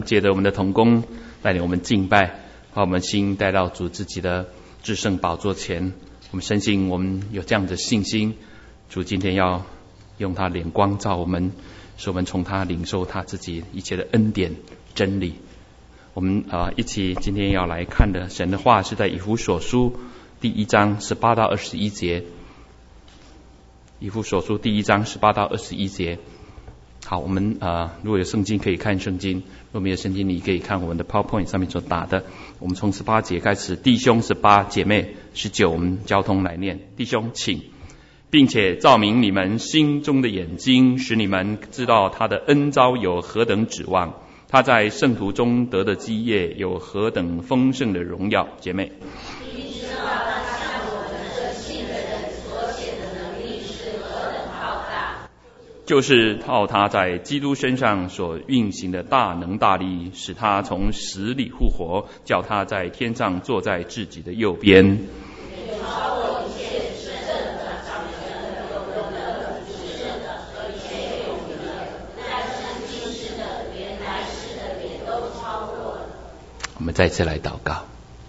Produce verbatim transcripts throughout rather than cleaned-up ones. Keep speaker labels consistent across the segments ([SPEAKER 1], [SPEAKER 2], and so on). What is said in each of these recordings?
[SPEAKER 1] 借着我们的同工带领我们敬拜，把我们心带到主自己的至圣宝座前。我们深信我们有这样的信心，主今天要用他脸光照我们，使我们从他领受他自己一切的恩典真理。我们啊、呃、一起今天要来看的神的话是在以弗所书第一章十八到二十一节。以弗所书第一章十八到二十一节。好，我们啊、呃、如果有圣经可以看圣经，如果没有圣经你可以看我们的 PowerPoint 上面所打的。我们从十八节开始，弟兄十八，姐妹十九，我们交通来念。弟兄请，并且照明你们心中的眼睛，使你们知道他的恩召有何等指望，他在圣徒中得的基业有何等丰盛的荣耀。姐妹，
[SPEAKER 2] 你知道他向我们这信的人所显的能力是何等浩大，
[SPEAKER 1] 就是靠他在基督身上所运行的大能大力，使他从死里复活，叫他在天上坐在自己的右边，
[SPEAKER 2] 超过一切执政的、掌权的、有能的、执政的和一切有名的，但是今世的连来世的也都超过了。
[SPEAKER 1] 我们再次来祷告。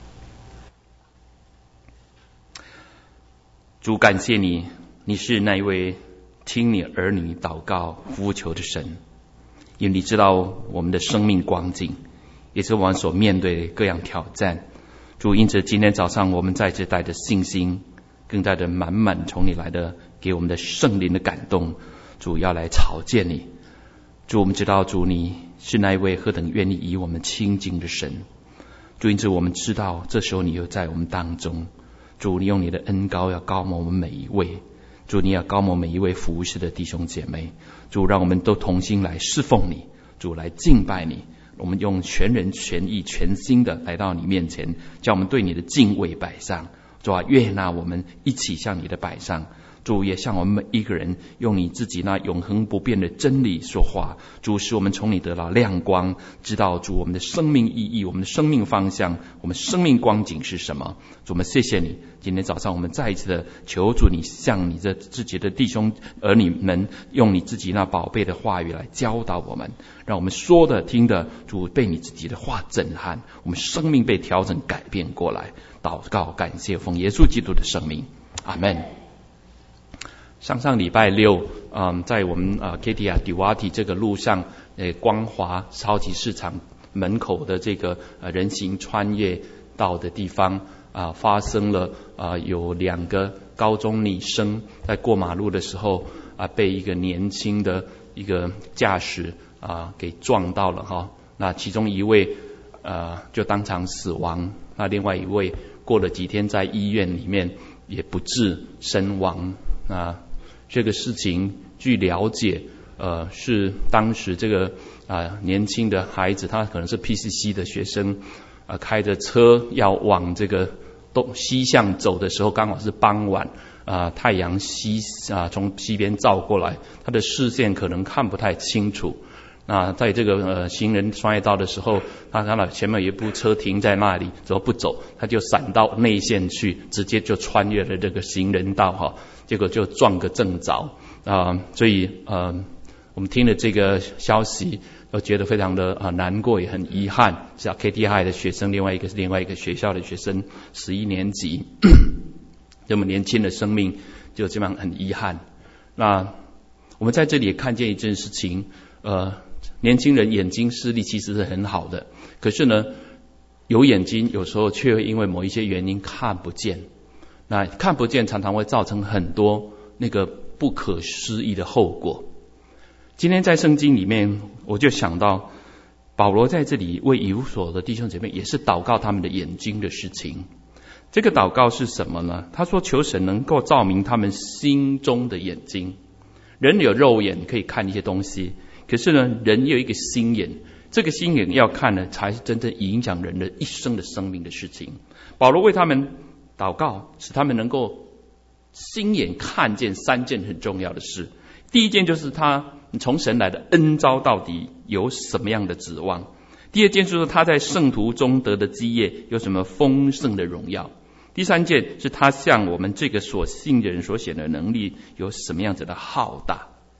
[SPEAKER 1] 主，感谢你，你是那一位听你儿女祷告呼求的神，因为你知道我们的生命光景，也是我们所面对的各样挑战。主，因此今天早上我们再次带着信心，更带着满满从你来的给我们的圣灵的感动，主要来朝见你。主，我们知道主你是那一位何等愿意以我们亲近的神。主，因此我们知道这时候你又在我们当中。主，你用你的恩膏要膏抹我们每一位。主，你要膏抹每一位服侍的弟兄姐妹。主，让我们都同心来侍奉你，主来敬拜你。我们用全人全意全心的来到你面前，叫我们对你的敬畏摆上。主啊，悦纳我们一起向你的摆上。主，也向我们每一个人用你自己那永恒不变的真理说话。主，使我们从你得到亮光，知道主我们的生命意义，我们的生命方向，我们生命光景是什么。主，我们谢谢你，今天早上我们再一次的求主你向你的自己的弟兄儿女们用你自己那宝贝的话语来教导我们，让我们说的听的主被你自己的话震撼，我们生命被调整改变过来。祷告感谢奉耶稣基督的圣名，阿们。上上礼拜六，嗯，在我们啊 Ketia Diwati 这个路上，呃，光华超级市场门口的这个呃人行穿越道的地方啊，发生了啊有两个高中女生在过马路的时候啊，被一个年轻的一个驾驶啊给撞到了哈。那其中一位呃就当场死亡，那另外一位过了几天在医院里面也不治身亡啊。这个事情据了解，呃，是当时这个啊、呃、年轻的孩子，他可能是 P C C 的学生，啊、呃、开着车要往这个东西向走的时候，刚好是傍晚，啊、呃、太阳西啊、呃、从西边照过来，他的视线可能看不太清楚。那在这个呃行人穿越道的时候，他看到前面有一部车停在那里，怎么不走？他就闪到内线去，直接就穿越了这个行人道哈，结果就撞个正着啊、呃！所以呃，我们听了这个消息，都觉得非常的啊、呃、难过，也很遗憾。是 K T I 的学生，另外一个是另外一个学校的学生，十一年级，这么年轻的生命，就这样很遗憾。那我们在这里也看见一件事情，呃。年轻人眼睛视力其实是很好的，可是呢，有眼睛有时候却会因为某一些原因看不见。那看不见常常会造成很多那个不可思议的后果。今天在圣经里面，我就想到保罗在这里为以弗所的弟兄姐妹也是祷告他们的眼睛的事情。这个祷告是什么呢？他说求神能够照明他们心中的眼睛。人有肉眼可以看一些东西，可是呢，人有一个心眼，这个心眼要看呢，才是真正影响人的一生的生命的事情。保罗为他们祷告，使他们能够心眼看见三件很重要的事。第一件就是他从神来的恩召到底有什么样的指望。第二件就是他在圣徒中得的基业有什么丰盛的荣耀。第三件是他向我们这个所信的人所显的能力有什么样子的浩大。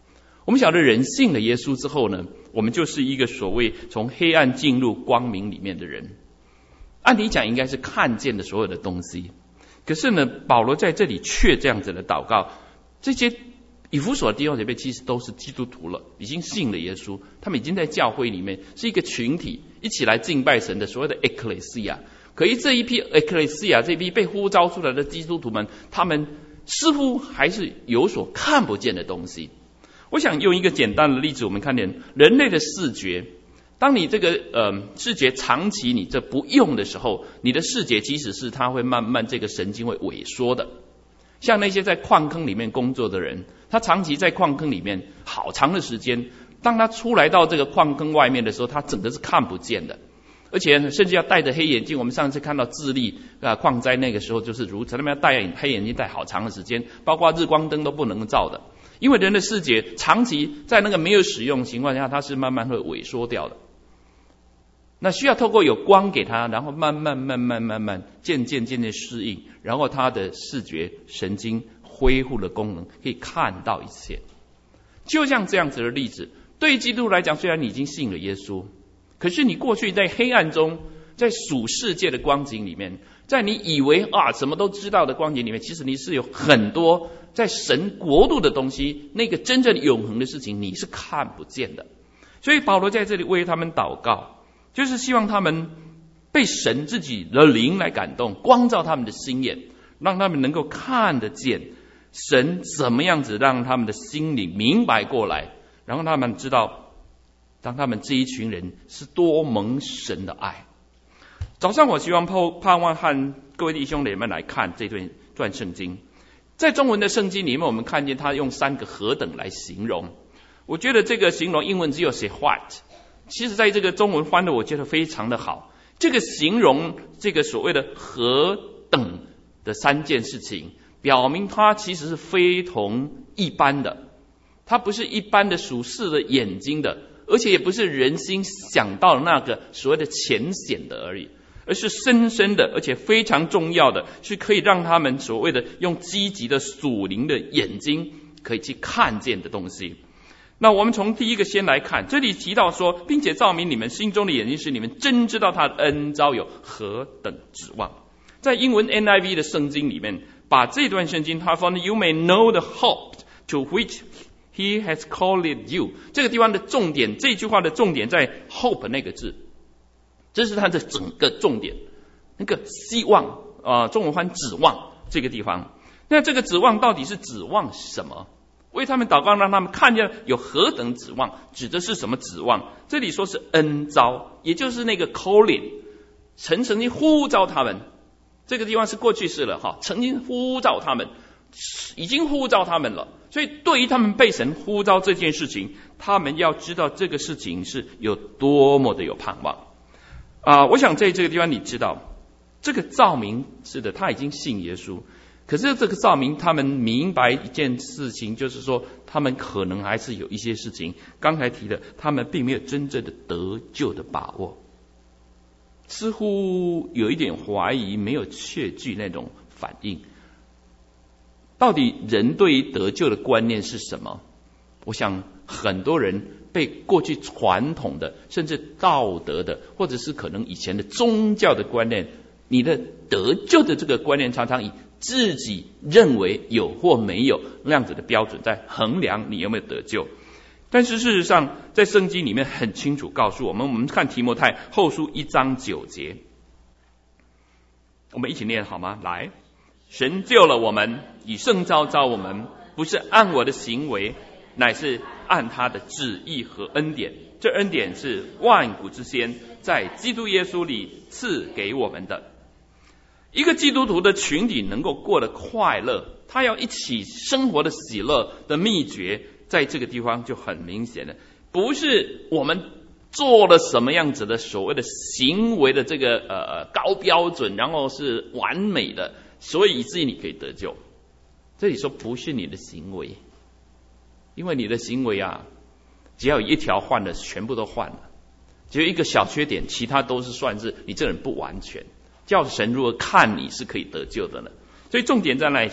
[SPEAKER 1] 我们晓得人信了耶稣之后呢，我们就是一个所谓从黑暗进入光明里面的人。按理讲应该是看见的所有的东西，可是呢，保罗在这里却这样子的祷告。这些以弗所的弟兄姐妹其实都是基督徒了，已经信了耶稣，他们已经在教会里面是一个群体，一起来敬拜神的所谓的 ecclesia。可是这一批 ecclesia 这一批被呼召出来的基督徒们，他们似乎还是有所看不见的东西。我想用一个简单的例子，我们看见人类的视觉。当你这个呃视觉长期你这不用的时候，你的视觉即使是它会慢慢这个神经会萎缩的。像那些在矿坑里面工作的人，他长期在矿坑里面好长的时间，当他出来到这个矿坑外面的时候，他整个是看不见的，而且甚至要戴着黑眼镜。我们上次看到智利啊矿灾那个时候就是如此，他们要戴黑眼镜戴好长的时间，包括日光灯都不能照的。因为人的视觉长期在那个没有使用的情况下，它是慢慢会萎缩掉的。那需要透过有光给他，然后慢慢慢慢慢慢渐渐渐渐适应，然后他的视觉神经恢复了功能，可以看到一切。就像这样子的例子，对于基督徒来讲，虽然你已经信了耶稣，可是你过去在黑暗中，在属世界的光景里面，在你以为啊什么都知道的光景里面，其实你是有很多在神国度的东西，那个真正永恒的事情你是看不见的。所以保罗在这里为他们祷告，就是希望他们被神自己的灵来感动，光照他们的心眼，让他们能够看得见神怎么样子让他们的心里明白过来，然后他们知道当他们这一群人是多蒙神的爱。早上我希望盼望和各位弟兄姐妹来看这段段圣经。在中文的圣经里面，我们看见他用三个何等来形容。我觉得这个形容英文只有写 what， 其实在这个中文翻的我觉得非常的好。这个形容这个所谓的何等的三件事情，表明它其实是非同一般的，它不是一般的属世的眼睛的，而且也不是人心想到的那个所谓的浅显的而已，而是深深的，而且非常重要的，是可以让他们所谓的用积极的属灵的眼睛可以去看见的东西。那我们从第一个先来看，这里提到说，并且照明你们心中的眼睛，使你们真知道他的恩召有何等指望。在英文 N I V 的圣经里面，把这段圣经他说 You may know the hope to which he has called you， 这个地方的重点，这句话的重点在 hope 那个字，这是它的整个重点，那个希望啊、呃，中文翻指望这个地方。那这个指望到底是指望什么？为他们祷告，让他们看见有何等指望，指的是什么指望？这里说是恩召，也就是那个 calling， 曾曾经呼召他们，这个地方是过去式了哈，曾经呼召他们，已经呼召他们了。所以对于他们被神呼召这件事情，他们要知道这个事情是有多么的有盼望啊、呃！我想在这个地方你知道，这个照明是的，他已经信耶稣。可是这个照明他们明白一件事情，就是说他们可能还是有一些事情，刚才提的，他们并没有真正的得救的把握，似乎有一点怀疑，没有确据那种反应。到底人对于得救的观念是什么？我想很多人被过去传统的甚至道德的，或者是可能以前的宗教的观念，你的得救的这个观念常常以自己认为有或没有那样子的标准在衡量你有没有得救。但是事实上在圣经里面很清楚告诉我们，我们看提摩太后书一章九节，我们一起念好吗？来，神救了我们，以圣召召我们，不是按我的行为，乃是按他的旨意和恩典。这恩典是万古之先在基督耶稣里赐给我们的。一个基督徒的群体能够过得快乐，他要一起生活的喜乐的秘诀，在这个地方就很明显了，不是我们做了什么样子的所谓的行为的这个呃高标准，然后是完美的，所以以至于你可以得救。这里说不是你的行为，因为你的行为啊，只要有一条换了，全部都换了，只有一个小缺点，其他都是算是你这人不完全。叫神如何看你是可以得救的呢？所以重点在那里说，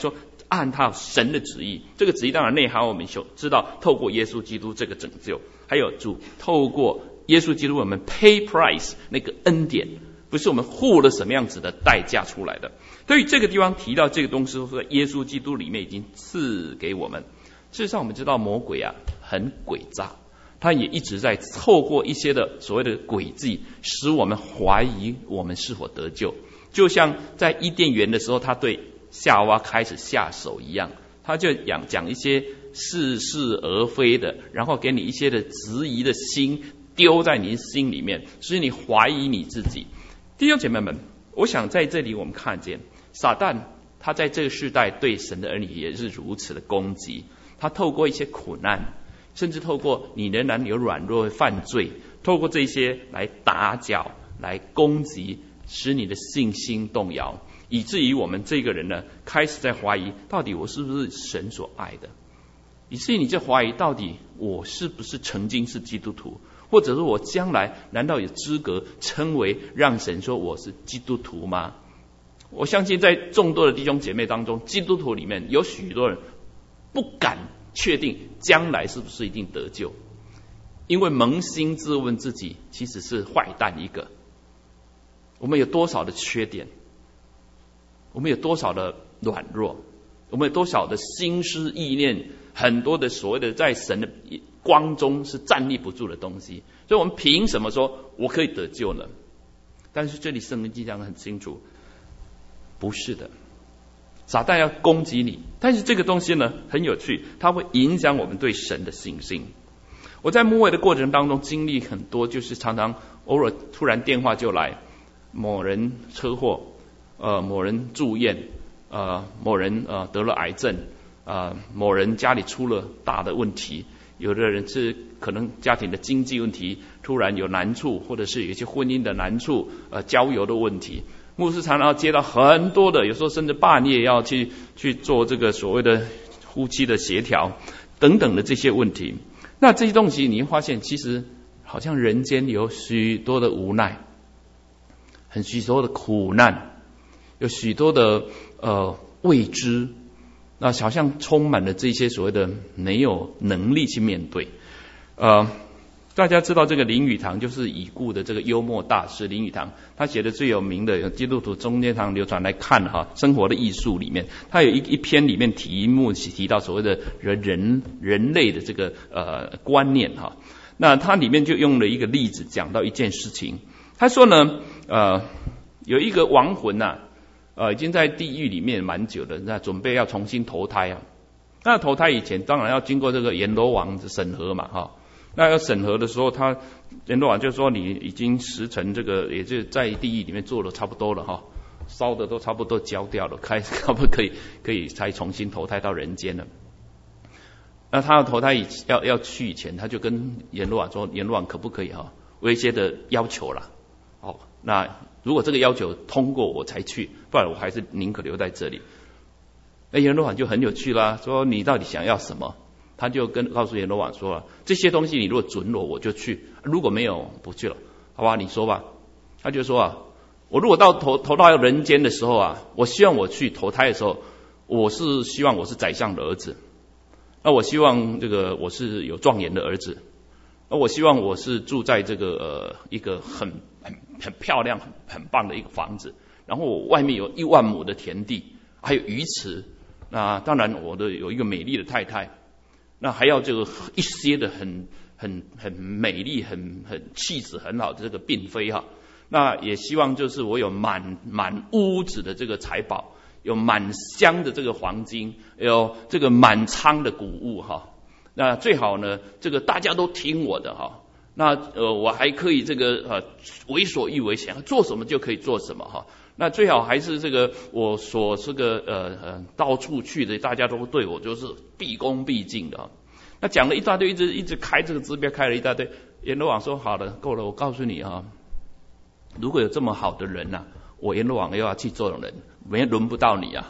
[SPEAKER 1] 按他神的旨意，这个旨意当然内涵我们所知道，透过耶稣基督这个拯救，还有主透过耶稣基督我们 pay price 那个恩典，不是我们付了什么样子的代价出来的。所以这个地方提到这个东西，说耶稣基督里面已经赐给我们。事实上我们知道魔鬼啊很诡诈，他也一直在透过一些的所谓的诡计，使我们怀疑我们是否得救。就像在伊甸园的时候，他对夏娃开始下手一样，他就讲讲一些似是而非的，然后给你一些的质疑的心丢在你心里面，所以你怀疑你自己。弟兄姐妹们，我想在这里我们看见撒旦他在这个世代对神的儿女也是如此的攻击，他透过一些苦难，甚至透过你仍然有软弱犯罪，透过这些来打搅，来攻击，使你的信心动摇，以至于我们这个人呢开始在怀疑，到底我是不是神所爱的，以至于你在怀疑到底我是不是曾经是基督徒，或者是我将来难道有资格称为让神说我是基督徒吗？我相信在众多的弟兄姐妹当中，基督徒里面有许多人不敢确定将来是不是一定得救，因为扪心自问自己其实是坏蛋一个。我们有多少的缺点，我们有多少的软弱，我们有多少的心思意念，很多的所谓的在神的光中是站立不住的东西，所以我们凭什么说我可以得救呢？但是这里圣经记讲得很清楚，不是的。撒旦要攻击你，但是这个东西呢很有趣，它会影响我们对神的信心。我在牧会的过程当中经历很多，就是常常偶尔突然电话就来，某人车祸，呃，某人住院，呃，某人呃得了癌症，呃，某人家里出了大的问题，有的人是可能家庭的经济问题突然有难处，或者是有一些婚姻的难处，呃，交友的问题。牧师常常要接到很多的，有时候甚至半夜要去去做这个所谓的夫妻的协调等等的这些问题。那这些东西你会发现，其实好像人间有许多的无奈，很许多的苦难，有许多的呃未知，那好像充满了这些所谓的没有能力去面对。呃大家知道这个林语堂，就是已故的这个幽默大师林语堂，他写的最有名的基督徒中间常流传来看哈，生活的艺术里面，他有一一篇里面题目提到所谓的人人人类的这个呃观念哈。那他里面就用了一个例子讲到一件事情，他说呢呃有一个亡魂呐、啊，呃已经在地狱里面蛮久了，那准备要重新投胎啊。那投胎以前当然要经过这个阎罗王的审核嘛哈。那要审核的时候，他阎罗王就说你已经时辰这个，也就在地狱里面做的差不多了哈，烧的都差不多焦掉了，开可不可以可以才重新投胎到人间了？那他要投胎以要要去以前，他就跟阎罗王说，阎罗王可不可以哈，我有一些的要求啦，哦，那如果这个要求通过我才去，不然我还是宁可留在这里。那阎罗王就很有趣啦，说你到底想要什么？他就跟告诉阎罗王说了，这些东西你如果准我，我就去；如果没有，不去了，好吧？你说吧。他就说啊，我如果到投投到人间的时候啊，我希望我去投胎的时候，我是希望我是宰相的儿子，那我希望这个我是有状元的儿子，那我希望我是住在这个呃一个很很很漂亮、很很棒的一个房子，然后我外面有一万亩的田地，还有鱼池，那当然我的有一个美丽的太太。那还要这个一些的很很很美丽、很很气质很好的这个嫔妃哈。那也希望就是我有满满屋子的这个财宝，有满箱的这个黄金，有这个满仓的谷物哈。那最好呢，这个大家都听我的哈。那呃，我还可以这个呃为所欲为，想要做什么就可以做什么哈。那最好还是这个我所这个呃呃到处去的，大家都对我就是毕恭毕敬的。那讲了一大堆，一直一直开这个支标，开了一大堆。阎罗王说好了，够了，我告诉你啊，如果有这么好的人呐、啊，我阎罗王又要去做人，没轮不到你啊。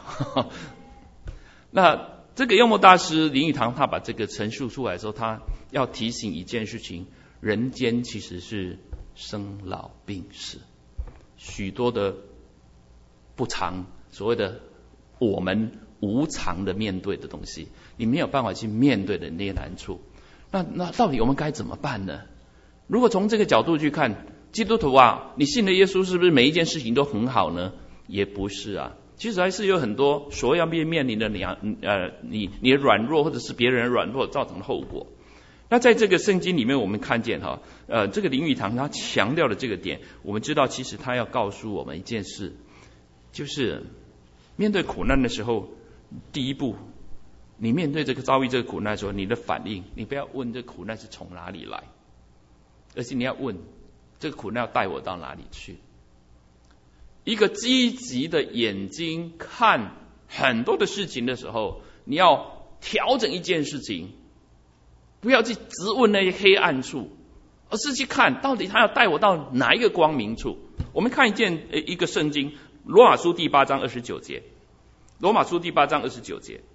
[SPEAKER 1] 那这个幽默大师林语堂他把这个陈述出来的时候，他要提醒一件事情：人间其实是生老病死，许多的不常所谓的我们无常的面对的东西，你没有办法去面对的那些难处。那那到底我们该怎么办呢？如果从这个角度去看，基督徒啊，你信了耶稣是不是每一件事情都很好呢？也不是啊，其实还是有很多所要面面临的你呃你你的软弱或者是别人的软弱造成的后果。那在这个圣经里面，我们看见哈，呃，这个林语堂他强调的这个点，我们知道其实他要告诉我们一件事，就是面对苦难的时候，第一步，你面对这个遭遇这个苦难的时候，你的反应，你不要问这苦难是从哪里来，而是你要问这个苦难要带我到哪里去。一个积极的眼睛看很多的事情的时候，你要调整一件事情，不要去直问那些黑暗处，而是去看到底他要带我到哪一个光明处。我们看一件一个圣经，罗马书第八章二十九节，罗马书第八章二十九节，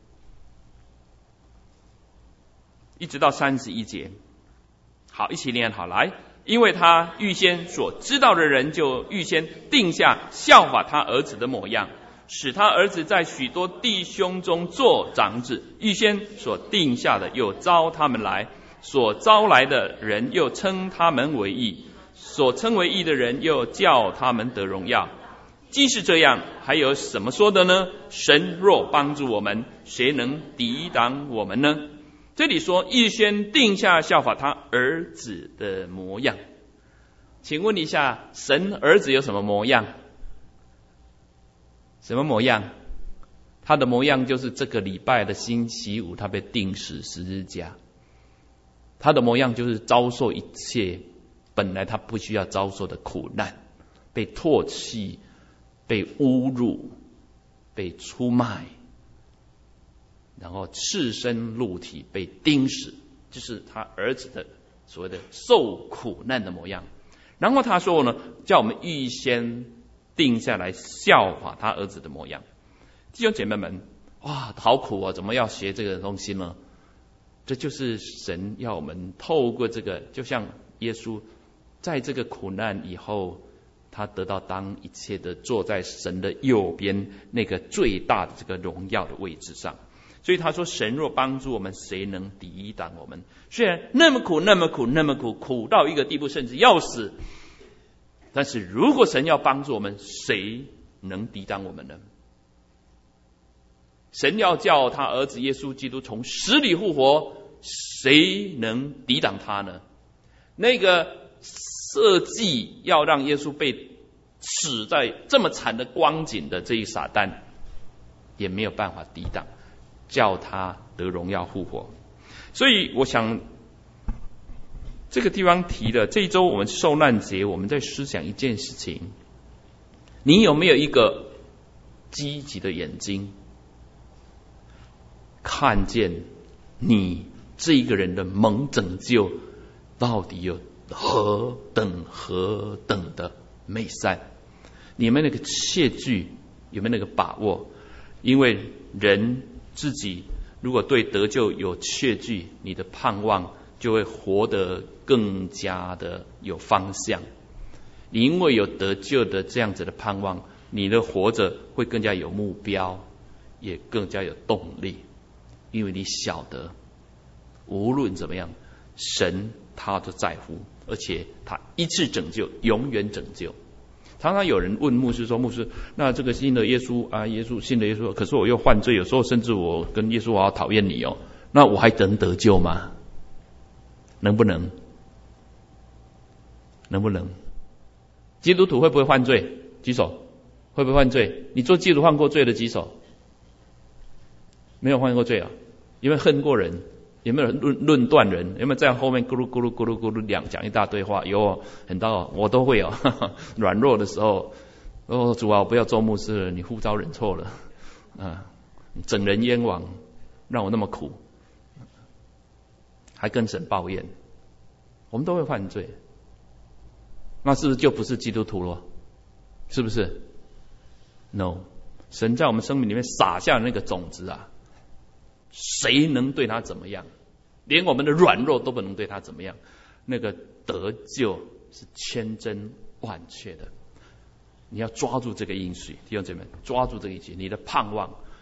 [SPEAKER 1] 一直到三十一节。好，一起念好来。因为他预先所知道的人，就预先定下效法他儿子的模样，使他儿子在许多弟兄中做长子。预先所定下的，又招他们来；所招来的人，又称他们为义；所称为义的人，又叫他们得荣耀。既是这样，还有什么说的呢？神若帮助我们，谁能抵挡我们呢？这里说预先定下效法他儿子的模样，请问一下，神儿子有什么模样？什么模样？他的模样就是这个礼拜的星期五，他被钉死十字架。他的模样就是遭受一切本来他不需要遭受的苦难，被唾弃，被侮辱，被出卖，然后赤身露体被钉死，就是他儿子的所谓的受苦难的模样。然后他说呢，叫我们预先定下来效法他儿子的模样。弟兄姐妹们，哇，好苦啊！怎么要学这个东西呢？这就是神要我们透过这个，就像耶稣在这个苦难以后，他得到当一切的坐在神的右边那个最大的这个荣耀的位置上。所以他说，神若帮助我们，谁能抵挡我们？虽然那么苦那么苦那么苦，苦到一个地步甚至要死，但是如果神要帮助我们，谁能抵挡我们呢？神要叫他儿子耶稣基督从死里复活，谁能抵挡他呢？那个设计要让耶稣被死在这么惨的光景的这一撒旦，也没有办法抵挡，叫他得荣耀复活。所以我想这个地方提的，这一周我们受难节，我们在思想一件事情，你有没有一个积极的眼睛，看见你这一个人的蒙拯救到底有何等何等的美善？你有没有那个切据？有没有那个把握？因为人自己如果对得救有确据，你的盼望就会活得更加的有方向。你因为有得救的这样子的盼望，你的活着会更加有目标，也更加有动力。因为你晓得无论怎么样，神他都在乎，而且他一次拯救，永远拯救。常常有人问牧师说，牧师，那这个信了耶稣啊，耶稣信了耶稣，可是我又犯罪，有时候甚至我跟耶稣我好讨厌你哦，那我还能得救吗？能不能？能不能？基督徒会不会犯罪？举手。会不会犯罪？你做基督徒犯过罪的举手。没有犯过罪啊？有没有恨过人？有没有论论断人？有没有在后面咕噜咕噜咕噜咕噜两讲一大堆话？有很多，我都会哦。软弱的时候，哦主啊，我不要做牧师了，你呼召忍错了啊，整人冤枉，让我那么苦，还跟神抱怨，我们都会犯罪，那是不是就不是基督徒了？是不是 ？No， 神在我们生命里面撒下那个种子啊。谁能对他怎么样？连我们的软弱都不能对他怎么样。那个得救是千真万确的，你要抓住这个应许，弟兄姐妹，抓住这个应许，你的盼望，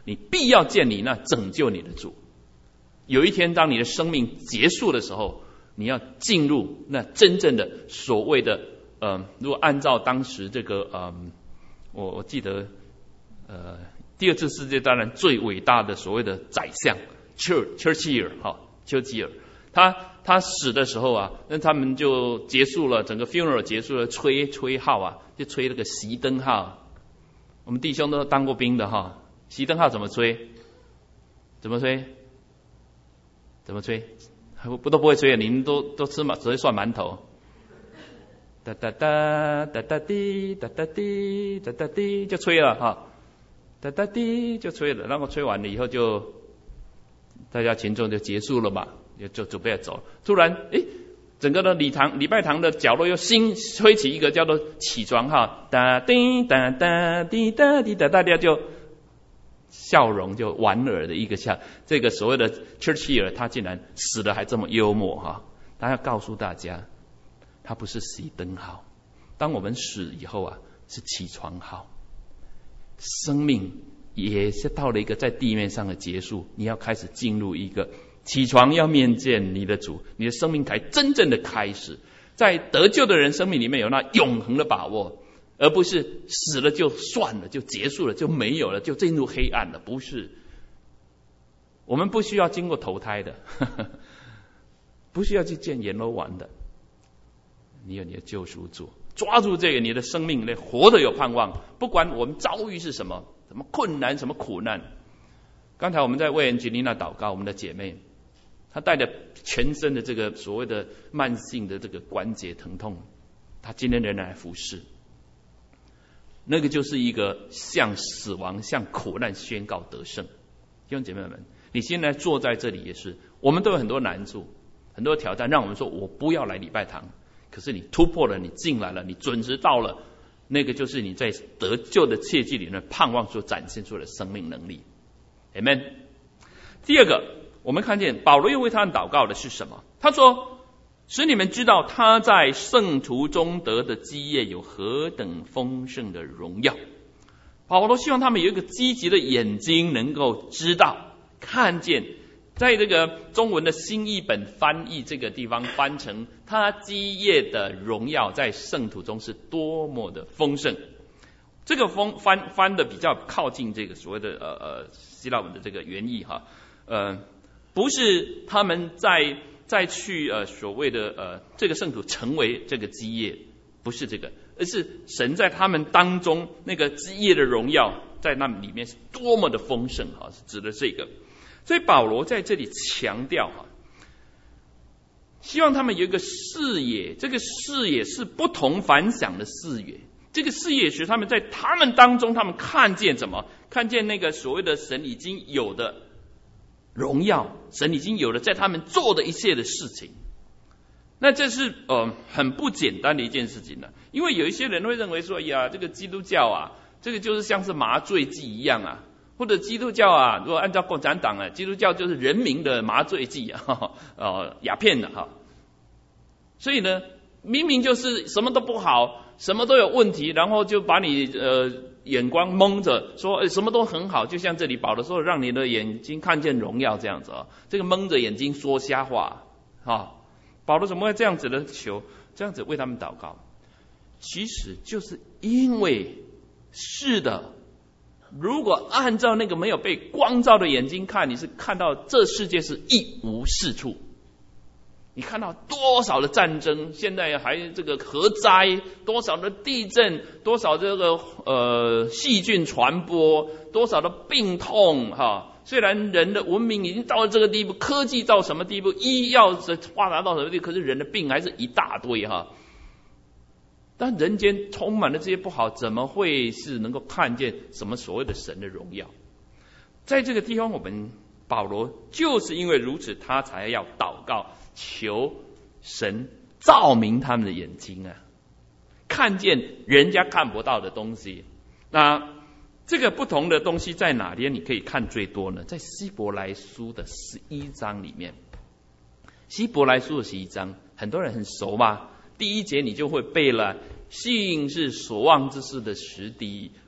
[SPEAKER 1] 你必要见你那拯救你的主。有一天，当你的生命结束的时候，你要进入那真正的所谓的呃，如果按照当时这个呃，我我记得呃，第二次世界大战最伟大的所谓的宰相丘丘吉尔哈，丘吉尔，他他死的时候啊，那他们就结束了整个 funeral 结束了，吹吹号啊，就吹那个熄灯号。我们弟兄都当过兵的哈，熄灯号怎么吹？怎么吹？怎么吹？不都不会吹，你们都都吃嘛，只会算馒头。哒哒哒哒哒滴哒哒滴哒哒滴就吹了哈，哒哒滴就吹了，然后吹完了以后就大家群众就结束了嘛，就就准备要走。突然，诶，整个的礼堂礼拜堂的角落又新吹起一个叫做起床号，哒滴哒哒滴哒滴哒，大家就笑容就莞尔的一个笑。这个所谓的丘吉尔，他竟然死得还这么幽默哈！他要告诉大家，他不是熄灯号，当我们死以后啊，是起床号。生命也是到了一个在地面上的结束，你要开始进入一个起床要面见你的主，你的生命才真正的开始。在得救的人生命里面有那永恒的把握，而不是死了就算了，就结束了，就没有了，就进入黑暗了。不是，我们不需要经过投胎的，呵呵，不需要去见阎罗王的。你有你的救赎主，抓住这个，你的生命里活得有盼望。不管我们遭遇是什么，什么困难，什么苦难。刚才我们在为安吉丽娜祷告，我们的姐妹，她带着全身的这个所谓的慢性的这个关节疼痛，她今天仍然来服侍。那个就是一个向死亡、向苦难宣告得胜。弟兄姐妹们，你现在坐在这里也是，我们都有很多难处、很多挑战，让我们说我不要来礼拜堂。可是你突破了，你进来了，你准时到了，那个就是你在得救的切记里面盼望所展现出的生命能力。Amen。第二个，我们看见保罗又为他们祷告的是什么？他说，使你们知道他在圣徒中得的基业有何等丰盛的荣耀。保罗希望他们有一个积极的眼睛，能够知道、看见。在这个中文的新译本翻译这个地方翻成他基业的荣耀在圣徒中是多么的丰盛。这个翻翻翻的比较靠近这个所谓的呃呃希腊文的这个原意哈，呃不是他们在再去呃所谓的呃这个圣徒成为这个基业，不是这个，而是神在他们当中那个基业的荣耀在那里面是多么的丰盛哈，是指的这个。所以保罗在这里强调哈，希望他们有一个视野，这个视野是不同凡响的视野。这个视野使他们在他们当中，他们看见什么？看见那个所谓的神已经有的荣耀，神已经有了在他们做的一切的事情。那这是呃很不简单的一件事情呢，因为有一些人会认为说，呀，这个基督教啊，这个就是像是麻醉剂一样啊。或者基督教啊，如果按照共产党啊，基督教就是人民的麻醉剂啊，呵呵呃鸦片的哈。所以呢，明明就是什么都不好，什么都有问题，然后就把你呃眼光蒙着，说、欸、什么都很好，就像这里保罗说，让你的眼睛看见荣耀这样子啊，这个蒙着眼睛说瞎话啊。保罗怎么会这样子的求，这样子为他们祷告？其实就是因为是的。如果按照那个没有被光照的眼睛看，你是看到这世界是一无是处。你看到多少的战争，现在还这个核灾，多少的地震，多少这个呃细菌传播，多少的病痛哈。虽然人的文明已经到了这个地步，科技到什么地步，医药发达到什么地步，可是人的病还是一大堆哈。但人间充满了这些不好，怎么会是能够看见什么所谓的神的荣耀？在这个地方，我们保罗就是因为如此，他才要祷告，求神照明他们的眼睛啊，看见人家看不到的东西。那这个不同的东西在哪里？你可以看最多呢，在希伯来书的十一章里面。希伯来书的十一章，很多人很熟吧？第一节你就会背了，信是所望之事的实底，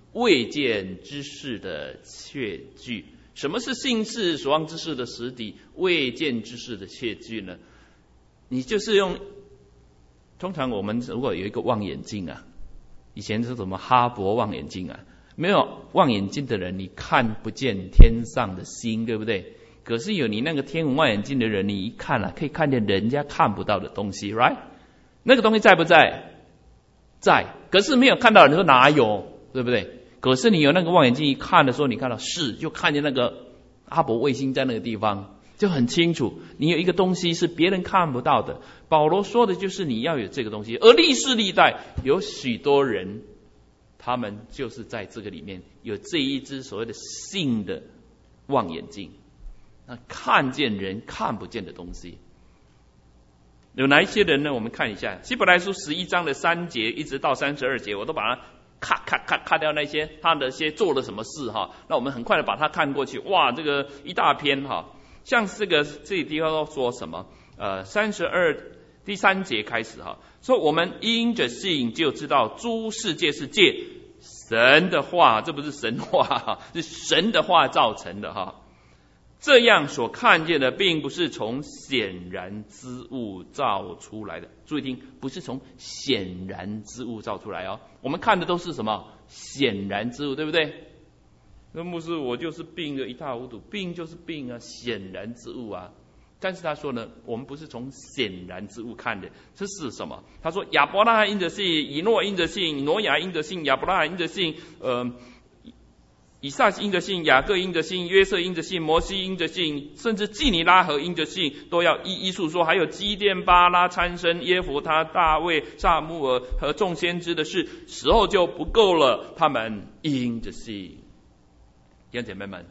[SPEAKER 1] 未见之事的确据。什么是信是所望之事的实底，未见之事的确据呢？你就是用，通常我们如果有一个望远镜啊，以前是什么哈勃望远镜啊，没有望远镜的人，你看不见天上的星，对不对？可是有你那个天文望远镜的人，你一看啊，可以看见人家看不到的东西 ，right？ 那个东西在不在？在，可是没有看到，你说哪有，对不对？可是你有那个望远镜一看的时候，你看到是，就看见那个哈勃卫星在那个地方，就很清楚。你有一个东西是别人看不到的。保罗说的就是你要有这个东西，而历世历代有许多人，他们就是在这个里面有这一只所谓的信的望远镜，那看见人看不见的东西。有哪一些人呢？我们看一下希伯来书十一章的三节一直到三十二节，我都把它咔咔咔咔掉那些他的些做了什么事哈。那我们很快的把它看过去，哇，这个一大篇哈。像这个这里地方说什么？呃，三十二第三节开始哈，说我们因着信就知道诸世界是借神的话，这不是神话哈，是神的话造成的哈。这样所看见的并不是从显然之物造出来的，注意听，不是从显然之物造出来哦。我们看的都是什么？显然之物，对不对？那牧师，我就是病得一塌糊涂，病就是病啊，显然之物啊。但是他说呢，我们不是从显然之物看的，这是什么？他说亚伯拉罕因着信，以诺因着信，挪亚因着信，亚伯拉罕因着信，呃。以撒因着信，雅各因着信，约瑟因着信，摩西因着信，甚至基尼拉和因着信，都要一一述说。还有基甸、巴拉、参孙、耶弗他、大卫、撒母耳和众先知的事，时候就不够了，他们因着信。弟兄姐妹们，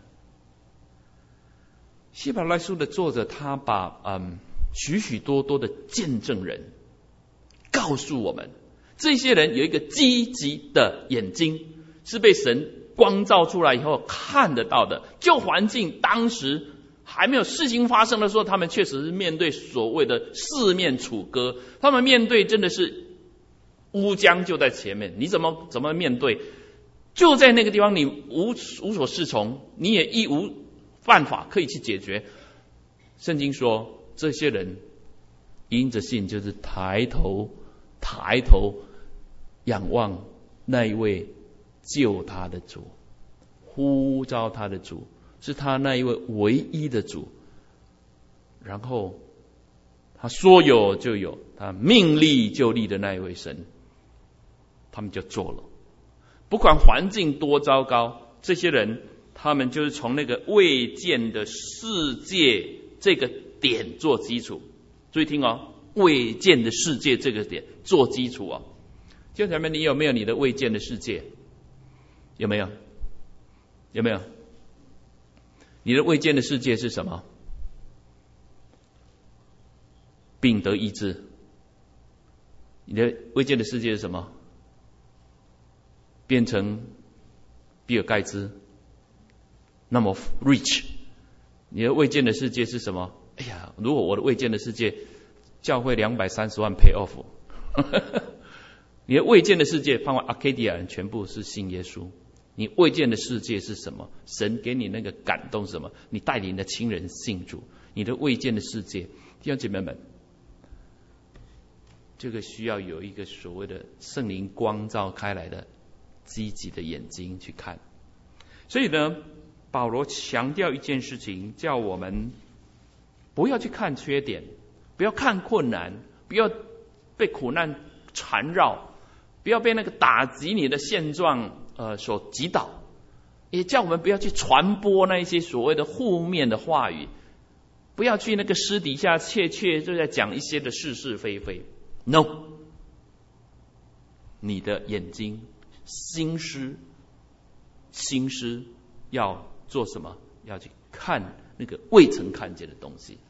[SPEAKER 1] 希伯来书的作者他把嗯许许多多的见证人告诉我们，这些人有一个积极的眼睛，是被神光照出来以后看得到的。就环境当时还没有事情发生的时候，他们确实是面对所谓的四面楚歌，他们面对真的是乌江就在前面，你怎么怎么面对？就在那个地方，你无无所适从，你也一无办法可以去解决。圣经说，这些人因着信，就是抬头抬头仰望那一位救他的主，呼召他的主，是他那一位唯一的主。然后他说有就有，他命立就立的那一位神，他们就做了。不管环境多糟糕，这些人他们就是从那个未见的世界这个点做基础。注意听哦，未见的世界这个点做基础哦。弟兄姐妹，你有没有你的未见的世界？有没有？有没有？你的未见的世界是什么？病得医治。你的未见的世界是什么？变成比尔盖茨那么 rich。你的未见的世界是什么？哎呀，如果我的未见的世界，教会两百三十万 pay off。你的未见的世界，包括阿卡迪亚人全部是信耶稣。你未见的世界是什么？神给你那个感动是什么？你带领的亲人信主。你的未见的世界，弟兄姐妹们，这个需要有一个所谓的圣灵光照开来的积极的眼睛去看。所以呢，保罗强调一件事情，叫我们不要去看缺点，不要看困难，不要被苦难缠绕，不要被那个打击你的现状呃所击倒，也叫我们不要去传播那一些所谓的负面的话语，不要去那个私底下窃窃就在讲一些的是是非非。No， 你的眼睛心思心思要做什么？要去看那个未曾看见的东西。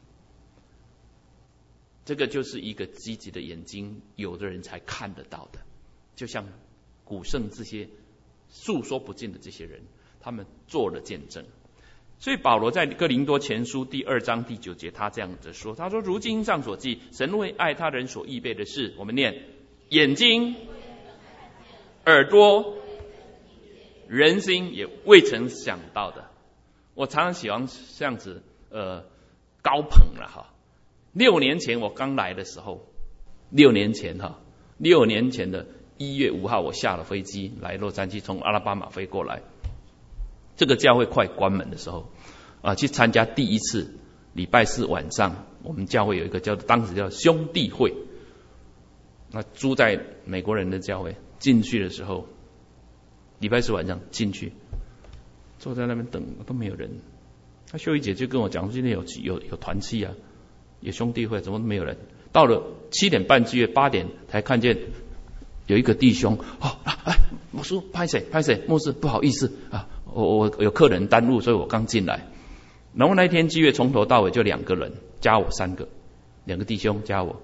[SPEAKER 1] 这个就是一个积极的眼睛，有的人才看得到的。就像古圣这些诉说不尽的这些人，他们做了见证。所以保罗在哥林多前书第二章第九节，他这样子说，他说：如经上所记，神为爱他人所预备的事，我们念眼睛、耳朵、 人心也未曾想到的。我常常喜欢这样子呃高捧了哈。六年前我刚来的时候，六年前哈，六年前的一月五号，我下了飞机来洛杉矶，从阿拉巴马飞过来。这个教会快关门的时候啊，去参加第一次礼拜四晚上，我们教会有一个叫当时叫兄弟会，那住在美国人的教会，进去的时候，礼拜四晚上进去，坐在那边等都没有人。那秀仪姐就跟我讲，今天有有有团契啊，有兄弟会，怎么都没有人？到了七点半之约，八点才看见有一个弟兄，哦，哎，牧师，拍谁拍谁，牧师不好意思啊，我我有客人耽误，所以我刚进来。然后那一天聚会从头到尾就两个人，加我三个，两个弟兄加我。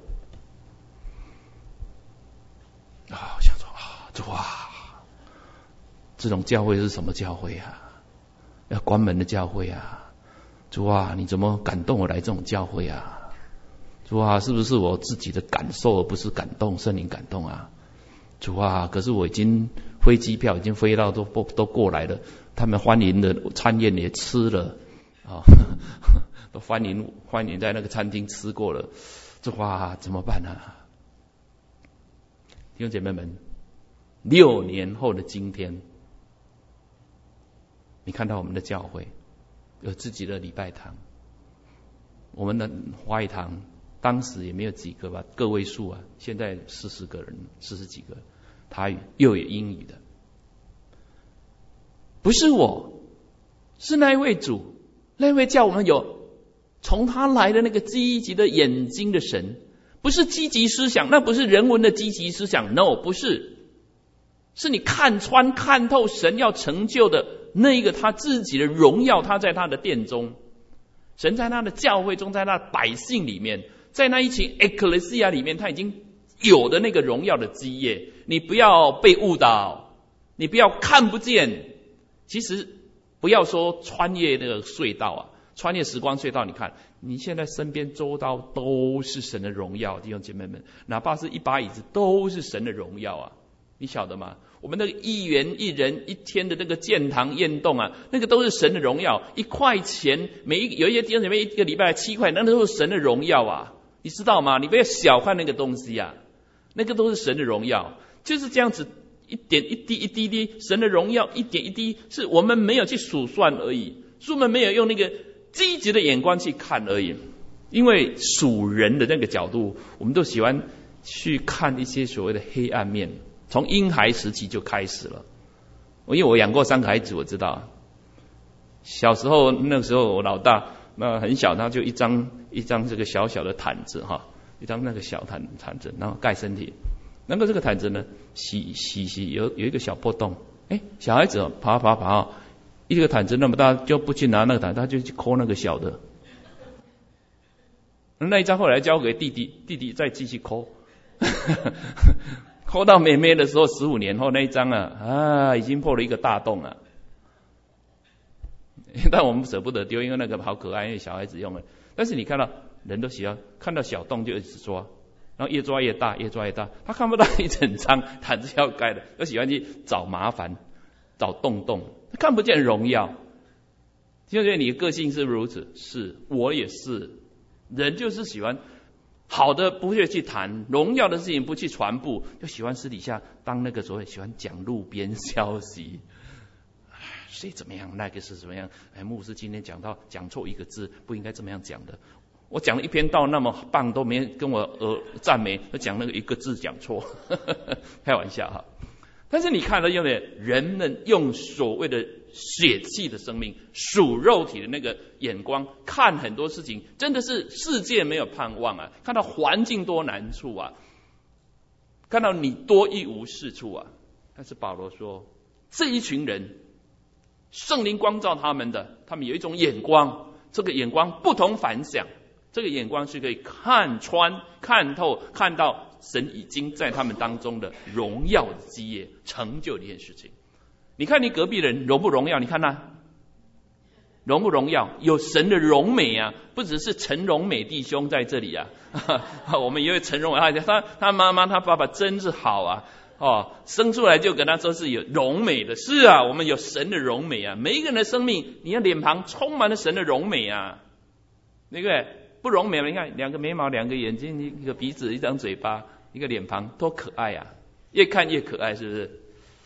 [SPEAKER 1] 啊，我想说啊，主啊，这种教会是什么教会啊？要关门的教会啊！主啊，你怎么感动我来这种教会啊？主啊，是不是我自己的感受而不是感动，圣灵感动啊？主啊，可是我已经飞机票已经飞到都都过来了，他们欢迎的餐宴也吃了啊，都欢迎欢迎在那个餐厅吃过了，这哇怎么办啊？弟兄姐妹们，六年后的今天，你看到我们的教会有自己的礼拜堂，我们的华语堂当时也没有几个吧，个位数啊，现在四十个人，四十几个，台语又有英语的。不是我，是那一位主，那一位叫我们有从他来的那个积极的眼睛的神，不是积极思想，那不是人文的积极思想 ，no， 不是，是你看穿看透神要成就的那一个他自己的荣耀，他在他的殿中，神在他的教会中，在他的百姓里面，在那一群 ecclesia 里面，他已经有的那个荣耀的基业，你不要被误导，你不要看不见。其实不要说穿越那个隧道啊，穿越时光隧道，你看你现在身边周遭都是神的荣耀，弟兄姐妹们，哪怕是一把椅子都是神的荣耀啊，你晓得吗？我们那个一元一人一天的那个建堂宴动啊，那个都是神的荣耀，一块钱，每一有一些弟兄姐妹一个礼拜七块，那都是神的荣耀啊，你知道吗？你不要小看那个东西啊，那个都是神的荣耀，就是这样子。一点一滴一滴滴，神的荣耀一点一滴，是我们没有去数算而已，是我们没有用那个积极的眼光去看而已。因为属人的那个角度，我们都喜欢去看一些所谓的黑暗面，从婴孩时期就开始了。因为我养过三个孩子，我知道，小时候那个时候我老大那很小，他就一张一张这个小小的毯子哈，一张那个小毯毯子，然后盖身体。那个这个毯子呢，洗洗洗有有一个小破洞，哎，小孩子爬爬爬，一个毯子那么大，就不去拿那个毯，他就去抠那个小的。那一张后来交给弟弟，弟弟再继续抠，抠到妹妹的时候，十五年后那一张啊啊，已经破了一个大洞了。但我们舍不得丢，因为那个好可爱，因为小孩子用的。但是你看到人都喜欢看到小洞就一直抓。然后越抓越大，越抓越大，他看不到一整张毯子要盖的，都喜欢去找麻烦，找洞洞，他看不见荣耀。弟兄姐妹，你的个性是如此，是我也是，人就是喜欢好的不会去谈，荣耀的事情不去传播，就喜欢私底下当那个所谓喜欢讲路边消息。谁怎么样，那个是怎么样？哎，牧师今天讲到讲错一个字，不应该这么样讲的。我讲了一篇道那么棒，都没跟我呃赞美，我讲那个一个字讲错，呵呵呵开玩笑哈。但是你看了，因为人们用所谓的血气的生命、属肉体的那个眼光看很多事情，真的是世界没有盼望啊！看到环境多难处啊，看到你多一无是处啊。但是保罗说，这一群人，圣灵光照他们的，他们有一种眼光，这个眼光不同凡响。这个眼光是可以看穿、看透、看到神已经在他们当中的荣耀的基业成就的一件事情。你看你隔壁人荣不荣耀？你看他荣不荣耀？有神的荣美啊！不只是陈荣美弟兄在这里啊，我们一位陈荣美，他他妈妈他爸爸真是好啊！ 哦，生出来就跟他说是有荣美的。是啊，我们有神的荣美啊。每一个人的生命，你的脸庞充满了神的荣美啊，对不对？不荣美，你看两个眉毛，两个眼睛，一个鼻子，一张嘴巴，一个脸庞，多可爱啊！越看越可爱，是不是？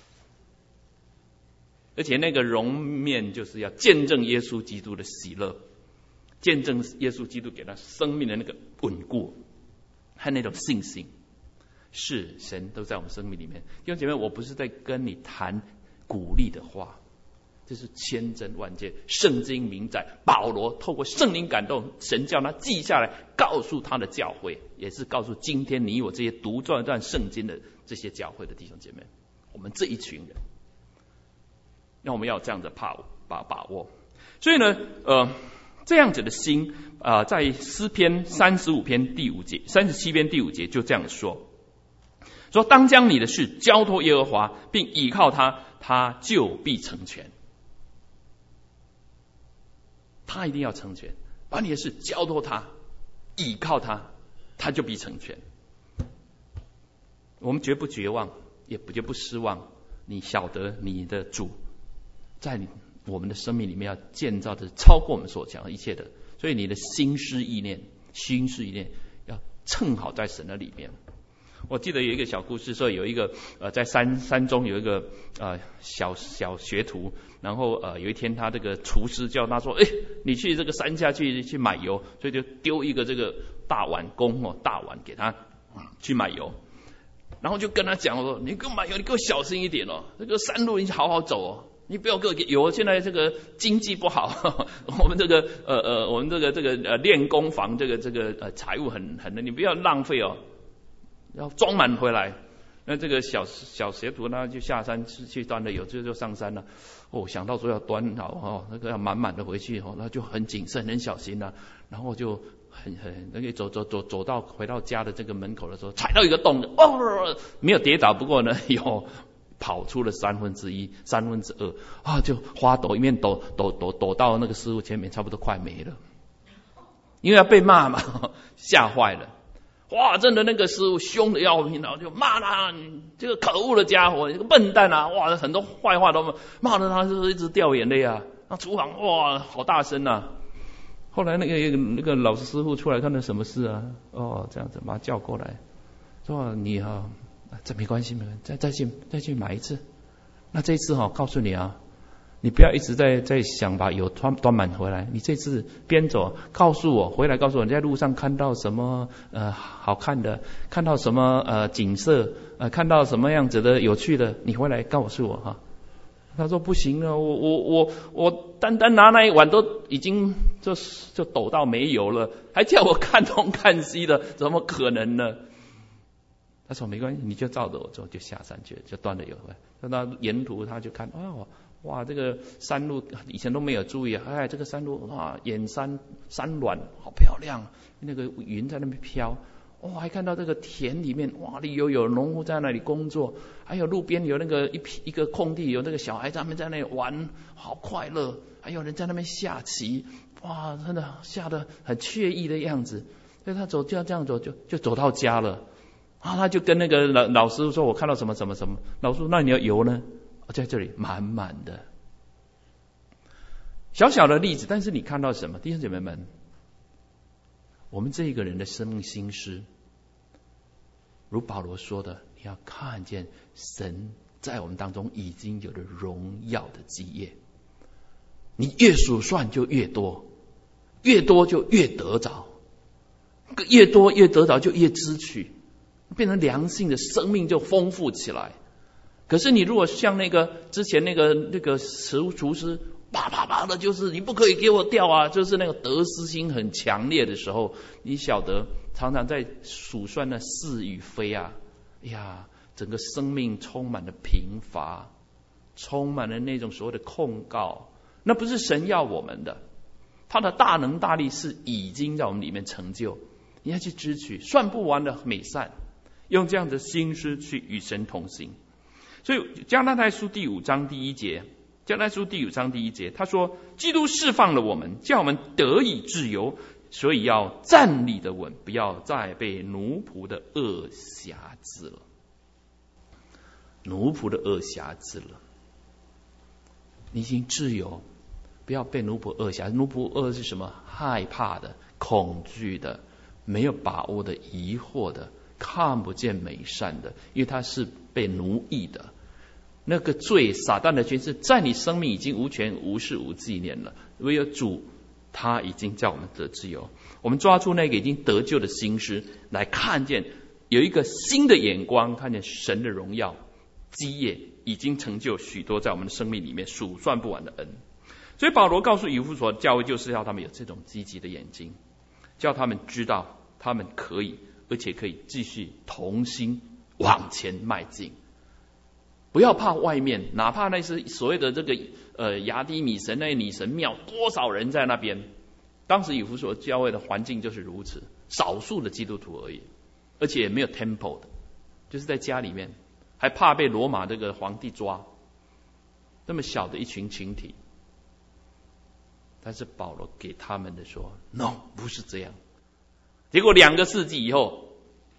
[SPEAKER 1] 而且那个容面就是要见证耶稣基督的喜乐，见证耶稣基督给他生命的那个稳固和那种信心。是神都在我们生命里面。弟兄姐妹，我不是在跟你谈鼓励的话，这是千真万确，圣经明载。保罗透过圣灵感动，神叫他记下来，告诉他的教会，也是告诉今天你我这些读这段圣经的这些教会的弟兄姐妹，我们这一群人，那我们要有这样的把把把握。所以呢，呃，这样子的心啊、呃，在诗篇三十五篇第五节、三十七篇第五节就这样说。说当将你的事交托耶和华，并倚靠他，他就必成全。他一定要成全，把你的事交托他，倚靠他，他就必成全。我们绝不绝望，也不绝不失望。你晓得你的主在我们的生命里面要建造的超过我们所讲的一切的，所以你的心思意念、心思意念要称好在神的里面。我记得有一个小故事，说有一个呃在山山中有一个呃小小学徒，然后呃有一天他这个厨师叫他说，哎，你去这个山下去去买油，所以就丢一个这个大碗公哦大碗给他去买油，然后就跟他讲说，你给我买油，你给我小心一点哦，这个山路你好好走哦，你不要给我油，现在这个经济不好，呵呵我们这个呃呃我们这个这个呃练功房这个这个呃财务很很你不要浪费哦。要装满回来，那这个小小学徒呢，就下山去去端了油，就就上山了。哦，想到说要端好哦，那个要满满的回去哦，那就很谨慎、很小心了。然后就很很那个走走走走到回到家的这个门口的时候，踩到一个洞，哦，没有跌倒，不过呢有跑出了三分之一、三分之二啊，就花抖一面抖抖抖抖到那个师傅前面，差不多快没了，因为要被骂嘛，吓坏了。哇，真的那个师傅凶的要命，然后就骂他，你这个可恶的家伙，你这个笨蛋啊！哇，很多坏话都骂着他，就是一直掉眼泪啊。那厨房哇，好大声啊！后来那个那个老师傅出来看到什么事啊？哦，这样子把他叫过来，说你啊，这没关系，没关系，再再去再去买一次。那这一次哈、哦，告诉你啊。你不要一直在在想把油端端满回来，你这次边走告诉我，回来告诉我你在路上看到什么呃好看的，看到什么呃景色，呃看到什么样子的有趣的，你回来告诉我哈。他说不行了，我我我我单单拿那一碗都已经就就抖到没油了，还叫我看东看西的，怎么可能呢？他说没关系，你就照着我做，就下山去，就端了油回来。那沿途他就看，哦。哇，这个山路以前都没有注意啊！哎，这个山路哇，远山山峦好漂亮，那个云在那边飘。哇、哦，还看到这个田里面，哇，里有有农户在那里工作，还有路边有那个一一个空地，有那个小孩子们在那里玩，好快乐。还有人在那边下棋，哇，真的下得很惬意的样子。所以他走就要这样走，就就走到家了。啊，他就跟那个老老师说：“我看到什么什么什么。”老师说：“那你要油呢？”在这里满满的小小的例子，但是你看到什么？弟兄姐妹们，我们这一个人的生命心思，如保罗说的，你要看见神在我们当中已经有了荣耀的基业，你越数算就越多，越多就越得着，越多越得着就越支取，变成良性的生命就丰富起来。可是你如果像那个之前那个那个厨厨师啪啪啪的，就是你不可以给我掉啊，就是那个得失心很强烈的时候，你晓得常常在数算那是与非啊，哎呀，整个生命充满了贫乏，充满了那种所谓的控告，那不是神要我们的，他的大能大力是已经在我们里面成就，你要去支取算不完的美善，用这样的心思去与神同行。所以加拉太书第五章第一节，加拉太书第五章第一节，他说：基督释放了我们，叫我们得以自由，所以要站立的稳，不要再被奴仆的恶辖制了。 奴仆的恶辖制了。你已经自由，不要被奴仆恶辖。奴仆恶是什么？害怕的、恐惧的、没有把握的、疑惑的、看不见美善的，因为他是被奴役的。那个罪，撒旦的权势在你生命已经无权无势无纪念了。唯有主，他已经叫我们得自由。我们抓住那个已经得救的心思，来看见有一个新的眼光，看见神的荣耀基业已经成就许多在我们的生命里面数算不完的恩。所以保罗告诉以弗所教会，就是要他们有这种积极的眼睛，叫他们知道他们可以，而且可以继续同心往前迈进。不要怕外面，哪怕那是所谓的这个呃雅迪米神那些女神庙，多少人在那边。当时以弗所教会的环境就是如此，少数的基督徒而已，而且也没有 temple 的，就是在家里面，还怕被罗马这个皇帝抓，那么小的一群群体。但是保罗给他们的说 ，no， 不是这样。结果两个世纪以后，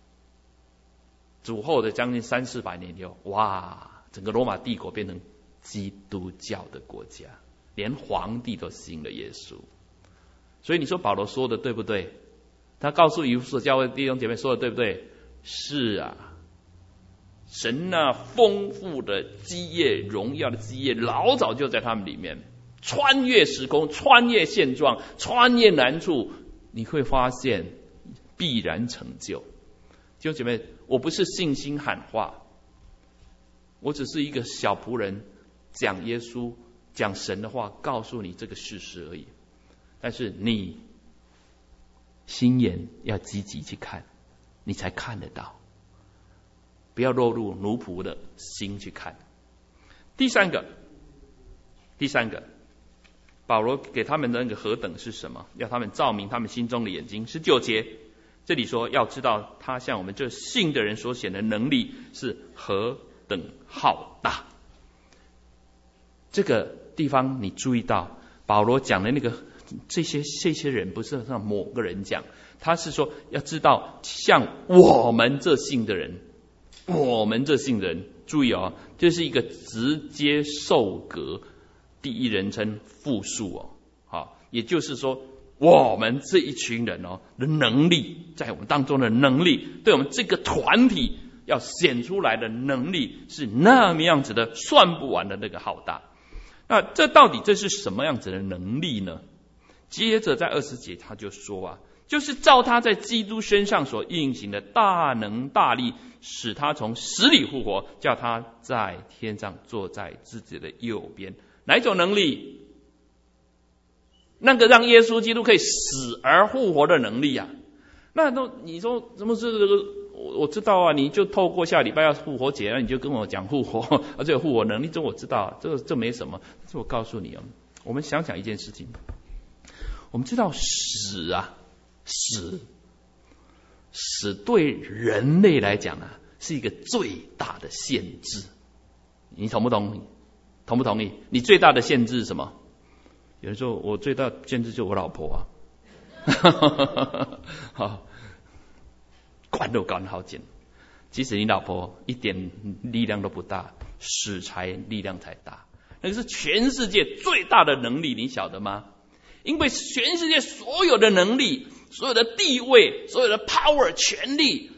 [SPEAKER 1] 主后的将近三四百年以后，哇！整个罗马帝国变成基督教的国家，连皇帝都信了耶稣。所以你说保罗说的对不对？他告诉以弗所教会弟兄姐妹说的对不对？是啊，神那丰富的基业、荣耀的基业，老早就在他们里面，穿越时空、穿越现状、穿越难处，你会发现必然成就。弟兄姐妹，我不是信心喊话。我只是一个小仆人，讲耶稣、讲神的话，告诉你这个事实而已。但是你心眼要积极去看，你才看得到。不要落入奴仆的心去看。第三个，第三个，保罗给他们的那个何等是什么？要他们照明他们心中的眼睛。十九节这里说，要知道他向我们这信的人所显的能力是何等浩大。这个地方你注意到保罗讲的那个这些这些人不是像某个人讲，他是说要知道像我们这信的人，我们这信的人，注意哦，这是一个直接受格第一人称复数哦，好，也就是说我们这一群人哦的能力，在我们当中的能力，对我们这个团体要显出来的能力是那么样子的，算不完的那个浩大。那这到底这是什么样子的能力呢？接着在二十节他就说啊，就是照他在基督身上所运行的大能大力，使他从死里复活，叫他在天上坐在自己的右边。哪一种能力？那个让耶稣基督可以死而复活的能力啊。那都你说什么是这个？我知道啊，你就透过下礼拜要复活节，你就跟我讲复活，而且有复活能力，这我知道，这个这没什么。但是我告诉你啊，我们想想一件事情，我们知道死啊，死，死对人类来讲啊，是一个最大的限制。你同不同意？同不同意？你最大的限制是什么？有人说我最大的限制就是我老婆啊。好。管都管好紧，即使你老婆一点力量都不大，死才力量才大。那个是全世界最大的能力，你晓得吗？因为全世界所有的能力、所有的地位、所有的 power 权力，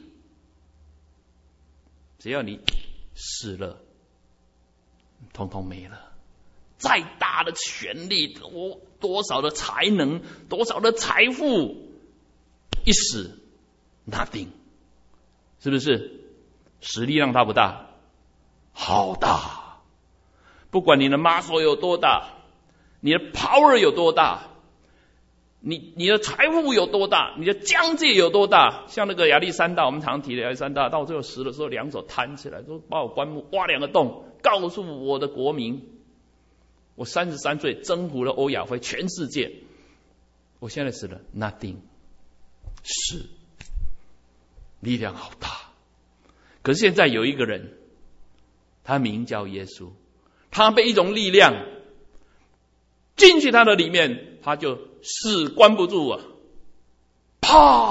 [SPEAKER 1] 只要你死了，统统没了。再大的权力，多多少的才能，多少的财富，一死 nothing。是不是？实力量大不大？好大！不管你的 muscle 有多大，你的 power 有多大，你你的财富有多大，你的疆界有多大？像那个亚历山大，我们常提的亚历山大，到最后死的时候，两手摊起来，说把我棺木挖两个洞，告诉我的国民，我三十三岁征服了欧亚非全世界，我现在死了 nothing， 死。力量好大，可是现在有一个人，他名叫耶稣，他被一种力量进去他的里面，他就死关不住啊！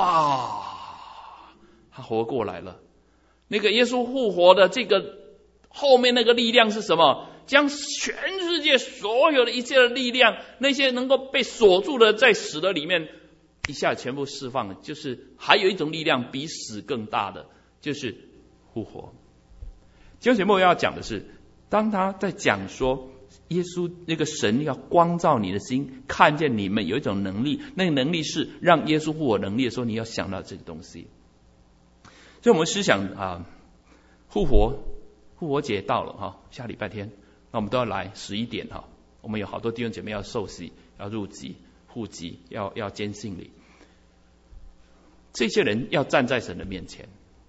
[SPEAKER 1] 啪，他活过来了。那个耶稣复活的这个后面那个力量是什么？将全世界所有的一切的力量，那些能够被锁住的在死的里面，一下全部释放。就是还有一种力量比死更大的，就是复活。弟兄姐妹，我要讲的是，当他在讲说耶稣那个神要光照你的心，看见你们有一种能力，那个能力是让耶稣复活能力的时候，你要想到这个东西。所以我们思想啊，复活复活节到了哈，下礼拜天，那我们都要来十一点哈。我们有好多弟兄姐妹要受洗，要入籍、户籍，要要坚信礼。这些人要站在神的面前，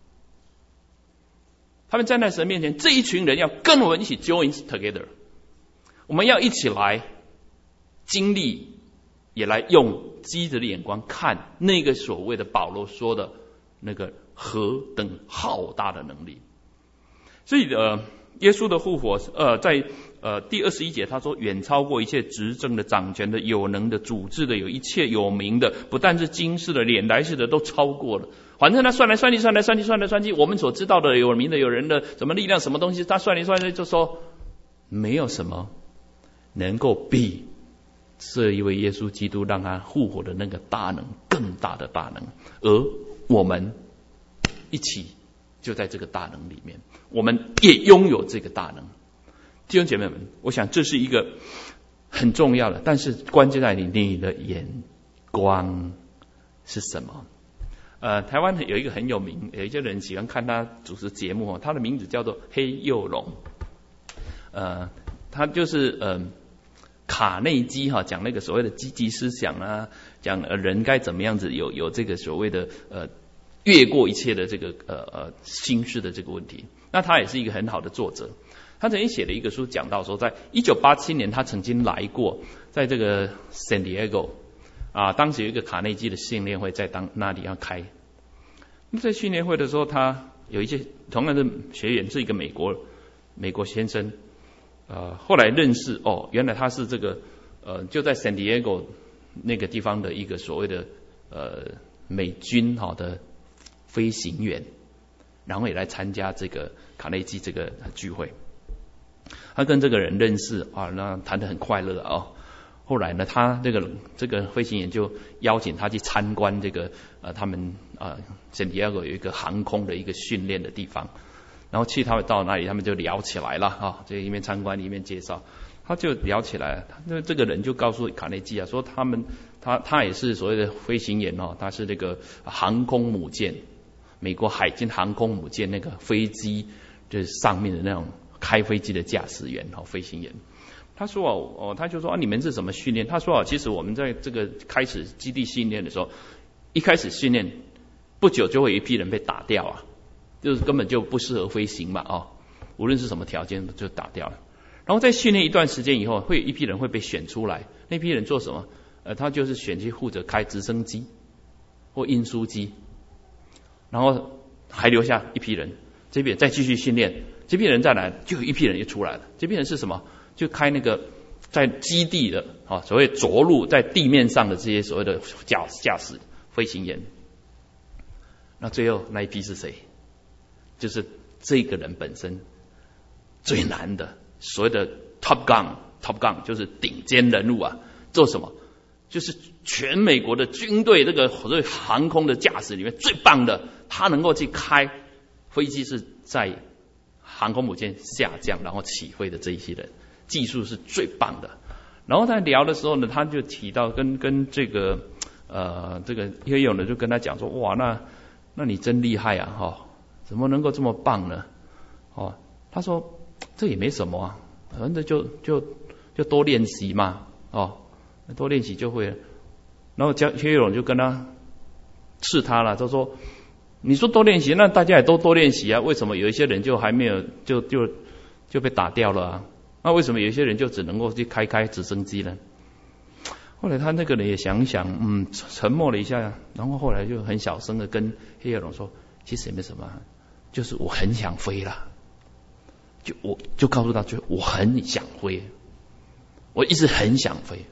[SPEAKER 1] 他们站在神面前，这一群人要跟我们一起 join together， 我们要一起来经历，也来用基督的眼光看那个所谓的保罗说的那个何等浩大的能力。所以呃，耶稣的复活，呃，在呃第二十一节他说，远超过一切执政的、掌权的、有能的、主治的，有一切有名的，不但是今世的、脸来世的都超过了。反正他算来算去，算来算去，算来算去，我们所知道的有名的、有人的什么力量、什么东西，他算来算去就说，没有什么能够比这一位耶稣基督让他复活的那个大能更大的大能，而我们一起就在这个大能里面，我们也拥有这个大能。弟兄姐妹们，我想这是一个很重要的，但是关键在你你的眼光是什么？呃，台湾有一个很有名，有一些人喜欢看他主持节目，他的名字叫做黑幼龙。呃，他就是呃卡内基哈，讲那个所谓的积极思想啊，讲呃人该怎么样子有有这个所谓的呃越过一切的这个呃呃心事的这个问题。那他也是一个很好的作者，他曾经写了一个书，讲到说，在一九八七年他曾经来过，在这个 San Diego 啊，当时有一个卡内基的训练会在当那里要开。那在训练会的时候，他有一些同样的学员是一个美国美国先生，呃，后来认识哦，原来他是这个呃就在 San Diego 那个地方的一个所谓的呃美军好的飞行员，然后也来参加这个卡内基这个聚会。他跟这个人认识啊，那谈得很快乐啊、哦。后来呢，他这个这个飞行员就邀请他去参观这个呃他们啊圣地亚哥有一个航空的一个训练的地方，然后去他们到那里，他们就聊起来了啊，就一面参观一面介绍，他就聊起来，那这个人就告诉卡内基啊，说他们他他也是所谓的飞行员哦，他是那个航空母舰，美国海军航空母舰那个飞机就是上面的那种开飞机的驾驶员哦，飞行员。他说哦，他就说啊，你们是怎么训练？他说啊，其实我们在这个开始基地训练的时候，一开始训练不久就会有一批人被打掉啊，就是根本就不适合飞行嘛哦，无论是什么条件就打掉了。然后在训练一段时间以后，会有一批人会被选出来，那批人做什么？呃，他就是选去负责开直升机或运输机，然后还留下一批人，这批人再继续训练，这批人再来，就有一批人又出来了。这批人是什么？就开那个在基地的啊，所谓着陆在地面上的这些所谓的驾驾驶飞行员。那最后那一批是谁？就是这个人本身最难的，所谓的 Top Gun Top Gun 就是顶尖人物啊，做什么？就是全美国的军队这个所谓航空的驾驶里面最棒的，他能够去开飞机是在航空母舰下降然后起飞的这一些人。技术是最棒的。然后在聊的时候呢，他就提到跟跟这个呃这个叶勇呢就跟他讲说，哇，那那你真厉害啊哈、哦，怎么能够这么棒呢？哦，他说这也没什么啊，反正就就就多练习嘛，哦，多练习就会了。然后叶勇就跟他试他了，他说你说多练习，那大家也都多练习啊，为什么有一些人就还没有就就就被打掉了啊？那为什么有些人就只能够去开开直升机呢？后来他那个人也想想，嗯，沉默了一下，然后后来就很小声的跟黑尔龙说，其实也没什么，就是我很想飞啦，就我就告诉他，就我很想飞，我一直很想飞。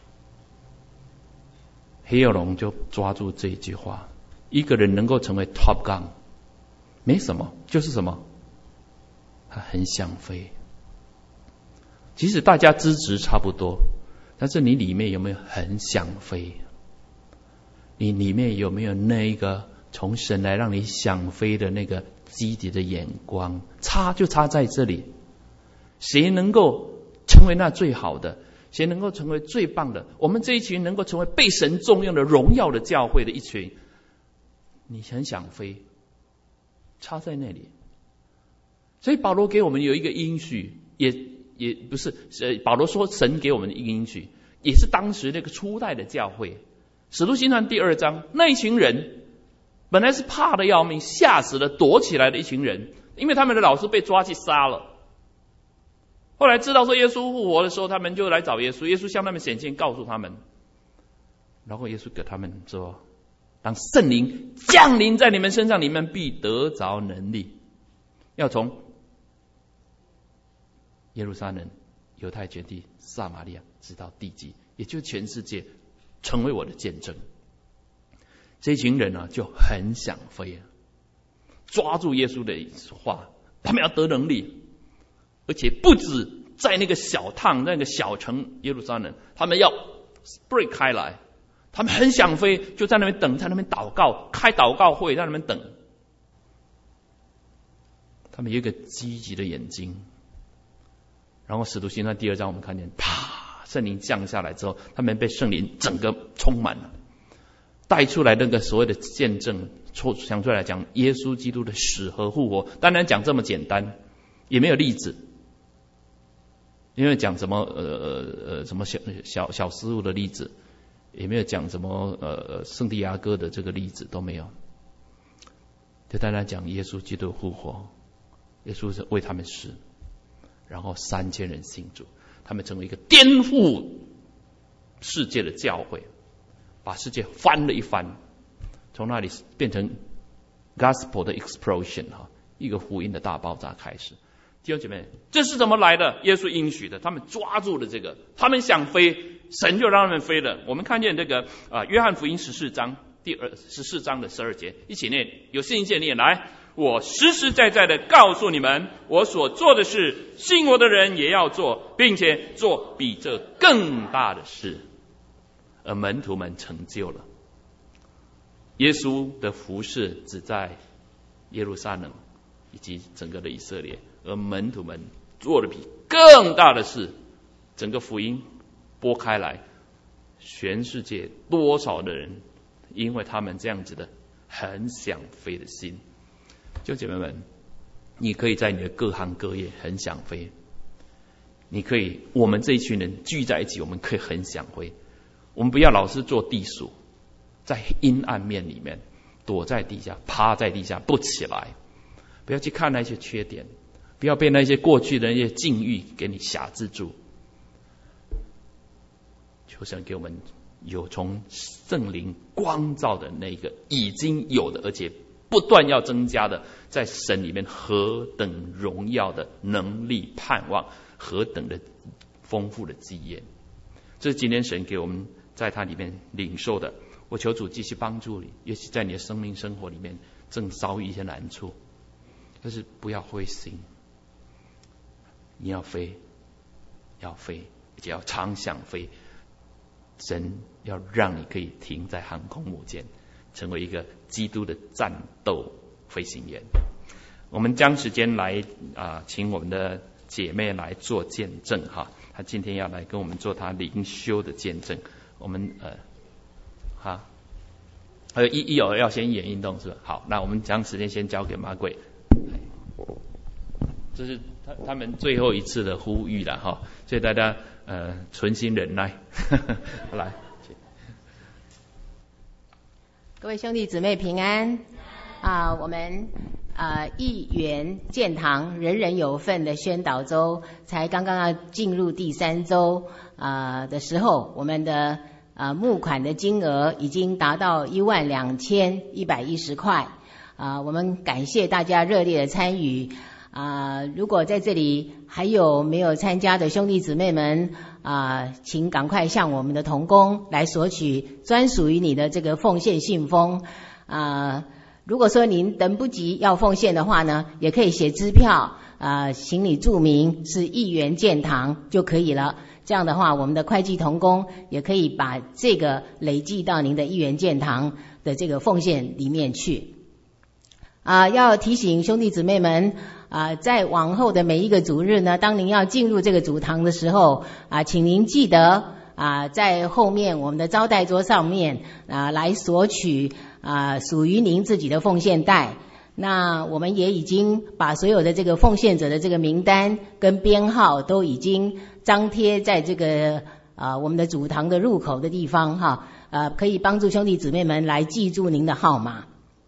[SPEAKER 1] 黑尔龙就抓住这一句话，一个人能够成为 Top Gun， 没什么，就是什么？ 他很想飞。即使大家资质差不多，但是你里面有没有很想飞？你里面有没有那一个从神来让你想飞的那个积极的眼光？差就差在这里。谁能够成为那最好的？谁能够成为最棒的？我们这一群能够成为被神重用的荣耀的教会的一群，你很想飞，差在那里。所以保罗给我们有一个应许，也也不是，呃，保罗说神给我们的一个应许，也是当时那个初代的教会。使徒行传第二章，那一群人本来是怕的要命，吓死了，躲起来的一群人，因为他们的老师被抓去杀了。后来知道说耶稣复活的时候，他们就来找耶稣，耶稣向他们显现，告诉他们，然后耶稣给他们说，当圣灵降临在你们身上，你们必得着能力，要从耶路撒冷、犹太全地、撒玛利亚直到地极，也就是全世界，成为我的见证。这群人啊就很想飞，抓住耶稣的话，他们要得能力，而且不止在那个小趟那个小城耶路撒冷，他们要 break 开来，他们很想飞，就在那边等，在那边祷告，开祷告会，在那边等。他们有一个积极的眼睛。然后使徒行传第二章我们看见，啪，圣灵降下来之后，他们被圣灵整个充满了，带出来那个所谓的见证，想出来讲耶稣基督的死和复活。当然讲这么简单，也没有例子，因为讲什么呃呃什么小小小失误的例子，也没有讲什么呃圣地亚哥的这个例子，都没有，就单单讲耶稣基督复活，耶稣是为他们死。然后三千人信主，他们成为一个颠覆世界的教会，把世界翻了一番，从那里变成 gospel 的 explosion 哈，一个福音的大爆炸开始。弟兄姐妹，这是怎么来的？耶稣应许的，他们抓住了这个，他们想飞，神就让他们飞了。我们看见这个啊、呃，约翰福音十四章第二十四章的十二节，一起念，有信心念来。我实实在在的告诉你们，我所做的事，信我的人也要做，并且做比这更大的事。而门徒们成就了。耶稣的服事只在耶路撒冷以及整个的以色列，而门徒们做的比更大的事，整个福音拨开来，全世界多少的人因为他们这样子的很想飞的心。就姐妹们，你可以在你的各行各业很想飞，你可以，我们这一群人聚在一起，我们可以很想飞。我们不要老是做地鼠，在阴暗面里面躲在地下，趴在地下不起来，不要去看那些缺点，不要被那些过去的那些境遇给你辖制住。求神给我们有从圣灵光照的那个已经有的，而且不断要增加的，在神里面何等荣耀的能力盼望，何等的丰富的基业。这是今天神给我们在他里面领受的。我求主继续帮助你，也许在你的生命生活里面正遭遇一些难处，但是不要灰心，你要飞，要飞，而且要常想飞。神要让你可以停在航空母舰，成为一个基督的战斗飞行员。我们将时间来啊、呃，请我们的姐妹来做见证哈。她今天要来跟我们做她灵修的见证。我们呃，哈，还有一一有要先演运动是吧？好，那我们将时间先交给马鬼。这是他他们最后一次的呼吁了哈，所以大家呃存心忍耐。来。
[SPEAKER 3] 各位兄弟姊妹平安啊！我们啊一元建堂人人有份的宣导周才刚刚要进入第三周啊的时候，我们的啊募款的金额已经达到一万两千一百一十块啊！我们感谢大家热烈的参与啊！如果在这里还有没有参加的兄弟姊妹们啊，请赶快向我们的同工来索取专属于你的这个奉献信封啊。如果说您等不及要奉献的话呢，也可以写支票啊、呃，请你注明是一元建堂就可以了。这样的话，我们的会计同工也可以把这个累计到您的一元建堂的这个奉献里面去。啊，要提醒兄弟姊妹们啊，在往后的每一个主日呢，当您要进入这个主堂的时候啊，请您记得啊，在后面我们的招待桌上面啊，来索取啊属于您自己的奉献袋。那我们也已经把所有的这个奉献者的这个名单跟编号都已经张贴在这个啊我们的主堂的入口的地方哈，呃，可以帮助兄弟姊妹们来记住您的号码。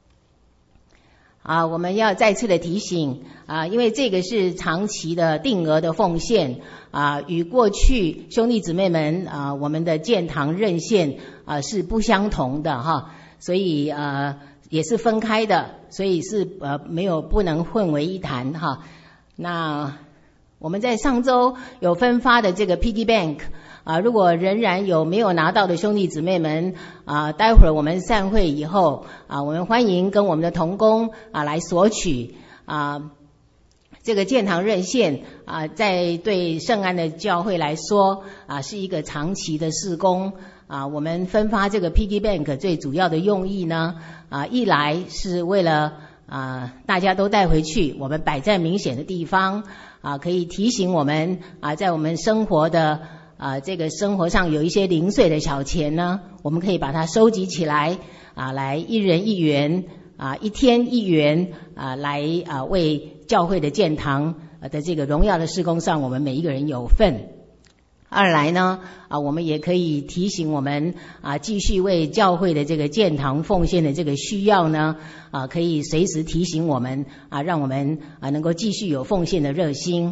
[SPEAKER 3] 啊，我们要再次的提醒啊，因为这个是长期的定额的奉献啊，与过去兄弟姊妹们啊我们的建堂认献啊是不相同的哈，所以呃也是分开的，所以是呃没有不能混为一谈哈。那我们在上周有分发的这个 Piggy Bank 啊，如果仍然有没有拿到的兄弟姊妹们啊，待会儿我们散会以后啊，我们欢迎跟我们的同工啊来索取啊。这个建堂认献啊，在对圣安的教会来说啊，是一个长期的事工啊。我们分发这个 Piggy Bank 最主要的用意呢啊，一来是为了啊大家都带回去，我们摆在明显的地方啊，可以提醒我们啊，在我们生活的啊这个生活上有一些零碎的小钱呢，我们可以把它收集起来啊，来一人一元啊，一天一元啊，来啊为教会的建堂的这个荣耀的事工上，我们每一个人有份。二来呢啊，我们也可以提醒我们啊，继续为教会的这个建堂奉献的这个需要呢啊，可以随时提醒我们啊，让我们啊能够继续有奉献的热心。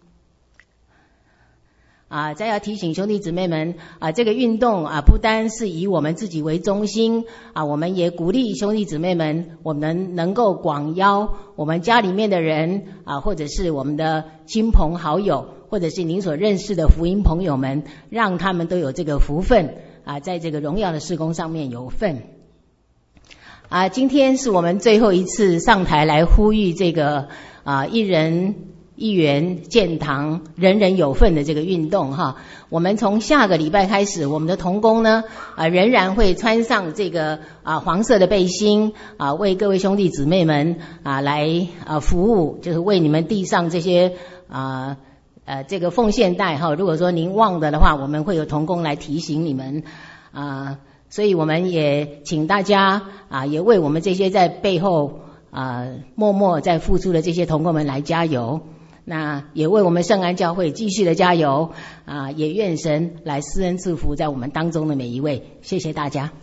[SPEAKER 3] 啊，再要提醒兄弟姊妹们啊，这个运动啊，不单是以我们自己为中心啊，我们也鼓励兄弟姊妹们，我们能够广邀我们家里面的人啊，或者是我们的亲朋好友，或者是您所认识的福音朋友们，让他们都有这个福分啊，在这个荣耀的事工上面有份。啊，今天是我们最后一次上台来呼吁这个啊一人一元建堂人人有份的这个运动哈，我们从下个礼拜开始，我们的同工呢啊仍然会穿上这个啊黄色的背心啊，为各位兄弟姊妹们啊来啊服务，就是为你们递上这些啊呃这个奉献袋哈。如果说您忘了的话，我们会有同工来提醒你们啊，所以我们也请大家啊也为我们这些在背后啊默默在付出的这些同工们来加油。那也为我们圣安教会继续的加油啊！也愿神来施恩赐福在我们当中的每一位，谢谢大家。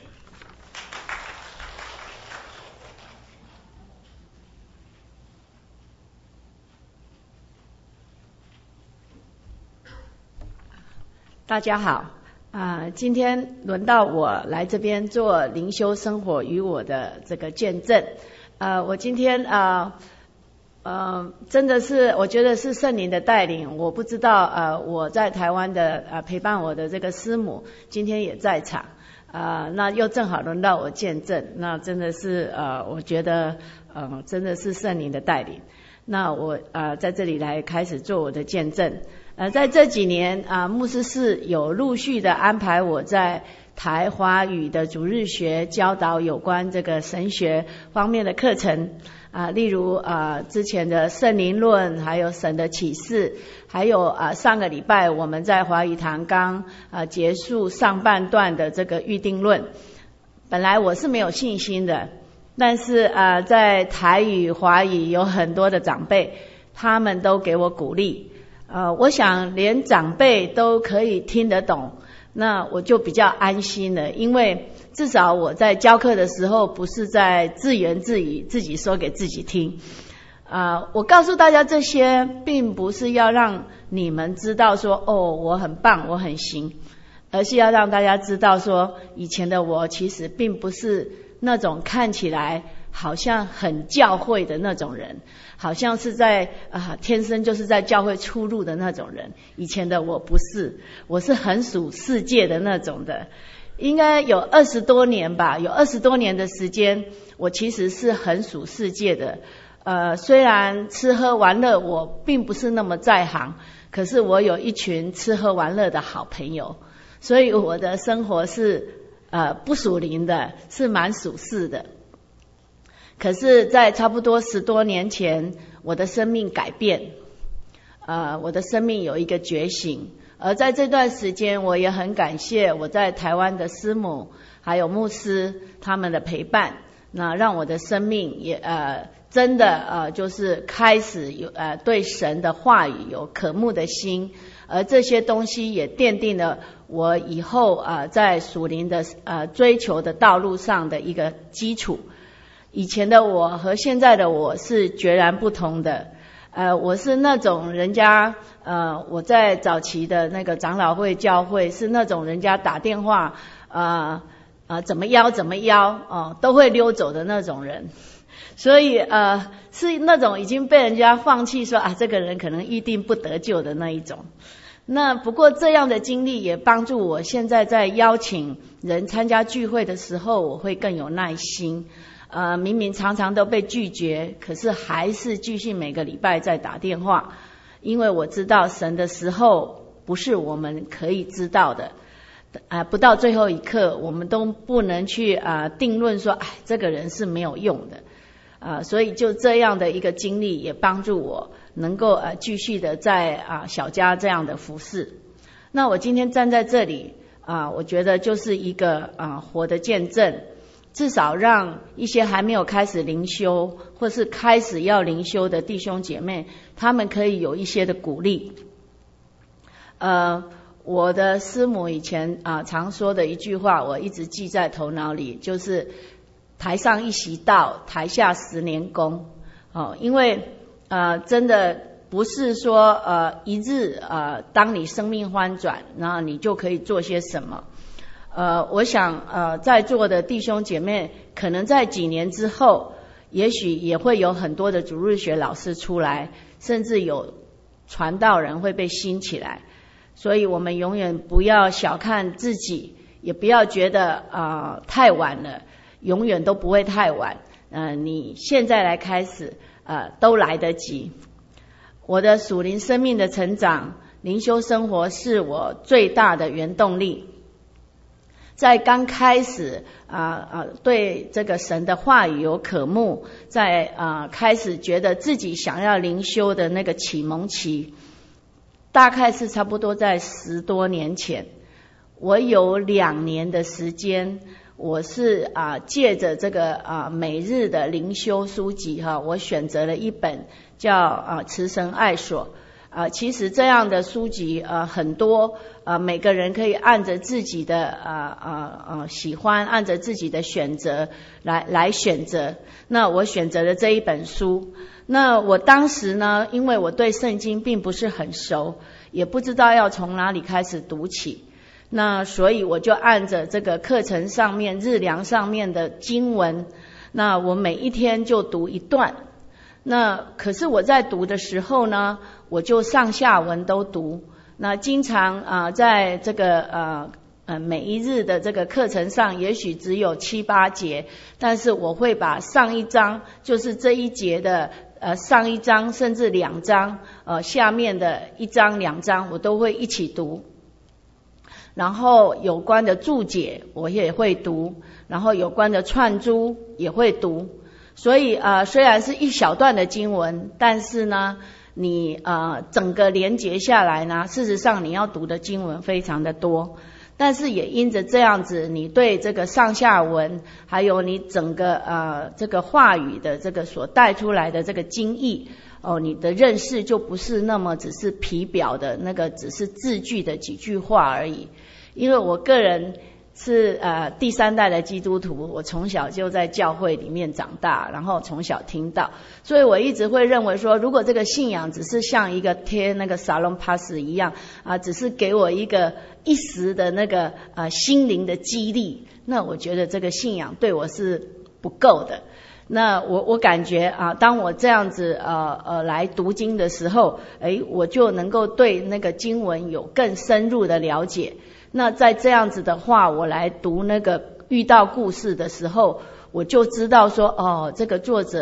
[SPEAKER 4] 大家好啊、呃，今天轮到我来这边做灵修生活与我的这个见证。呃，我今天啊。呃呃，真的是，我觉得是圣灵的带领。我不知道，呃，我在台湾的呃陪伴我的这个师母今天也在场，呃，那又正好轮到我见证，那真的是呃，我觉得呃，真的是圣灵的带领。那我呃在这里来开始做我的见证。呃，在这几年啊、呃，牧师室有陆续的安排我在台华语的主日学教导有关这个神学方面的课程。啊，例如啊，之前的圣灵论，还有神的启示，还有啊，上个礼拜我们在华语堂刚啊结束上半段的这个预定论。本来我是没有信心的，但是啊，在台语、华语有很多的长辈，他们都给我鼓励。呃，我想连长辈都可以听得懂，那我就比较安心了，因为至少我在教课的时候不是在自言自语，自己说给自己听。啊、呃，我告诉大家这些，并不是要让你们知道说，哦，我很棒，我很行，而是要让大家知道说，以前的我其实并不是那种看起来好像很教会的那种人，好像是在啊、呃、天生就是在教会出入的那种人。以前的我不是，我是很属世界的那种的。应该有二十多年吧，有二十多年的时间，我其实是很属世界的。 呃，虽然吃喝玩乐我并不是那么在行，可是我有一群吃喝玩乐的好朋友，所以我的生活是呃不属灵的，是蛮属世的。可是在差不多十多年前，我的生命改变，呃，我的生命有一个觉醒。而在这段时间，我也很感谢我在台湾的师母还有牧师他们的陪伴，那让我的生命也呃真的呃就是开始有呃对神的话语有渴慕的心，而这些东西也奠定了我以后呃在属灵的呃追求的道路上的一个基础。以前的我和现在的我是截然不同的。呃，我是那种人家呃我在早期的那个长老会教会是那种人家打电话呃呃怎么邀怎么邀哦、呃、都会溜走的那种人。所以呃是那种已经被人家放弃说啊这个人可能预定不得救的那一种。那不过这样的经历也帮助我现在在邀请人参加聚会的时候，我会更有耐心。呃，明明常常都被拒绝，可是还是继续每个礼拜在打电话，因为我知道神的时候不是我们可以知道的，啊、呃，不到最后一刻，我们都不能去啊、呃、定论说，哎，这个人是没有用的，啊、呃，所以就这样的一个经历也帮助我能够呃继续的在啊、呃、小家这样的服侍。那我今天站在这里啊、呃，我觉得就是一个啊、呃、活的见证。至少让一些还没有开始灵修或是开始要灵修的弟兄姐妹，他们可以有一些的鼓励。呃，我的师母以前啊、呃、常说的一句话，我一直记在头脑里，就是台上一席道，台下十年功。哦，因为呃真的不是说呃一日呃当你生命翻转，然后你就可以做些什么。呃，我想呃，在座的弟兄姐妹，可能在几年之后，也许也会有很多的主日学老师出来，甚至有传道人会被兴起来。所以我们永远不要小看自己，也不要觉得啊、呃、太晚了，永远都不会太晚。呃，你现在来开始，呃，都来得及。我的属灵生命的成长，灵修生活是我最大的原动力。在刚开始啊啊、呃呃、对这个神的话语有渴慕，在啊、呃、开始觉得自己想要灵修的那个启蒙期，大概是差不多在十多年前。我有两年的时间，我是啊、呃、借着这个啊、呃、每日的灵修书籍哈，我选择了一本叫啊、呃、慈神爱所。啊、呃，其实这样的书籍呃很多，呃每个人可以按着自己的呃呃呃喜欢，按着自己的选择来来选择。那我选择了这一本书。那我当时呢，因为我对圣经并不是很熟，也不知道要从哪里开始读起，那所以我就按着这个课程上面日粮上面的经文，那我每一天就读一段。那可是我在读的时候呢，我就上下文都读。那经常啊、呃，在这个呃呃每一日的这个课程上，也许只有七八节，但是我会把上一章，就是这一节的呃上一章甚至两章，呃下面的一章两章，我都会一起读。然后有关的注解我也会读，然后有关的串珠也会读。所以呃虽然是一小段的经文，但是呢你呃整个连结下来呢，事实上你要读的经文非常的多，但是也因着这样子，你对这个上下文还有你整个呃这个话语的这个所带出来的这个经义哦，你的认识就不是那么只是皮表的那个只是字句的几句话而已。因为我个人是呃第三代的基督徒，我从小就在教会里面长大，然后从小听到，所以我一直会认为说，如果这个信仰只是像一个贴那个沙龙 pass 一样啊、呃，只是给我一个一时的那个呃心灵的激励，那我觉得这个信仰对我是不够的。那我我感觉啊，当我这样子呃呃来读经的时候，诶，我就能够对那个经文有更深入的了解。那在这样子的话，我来读那个遇到故事的时候，我就知道说，哦，这个作者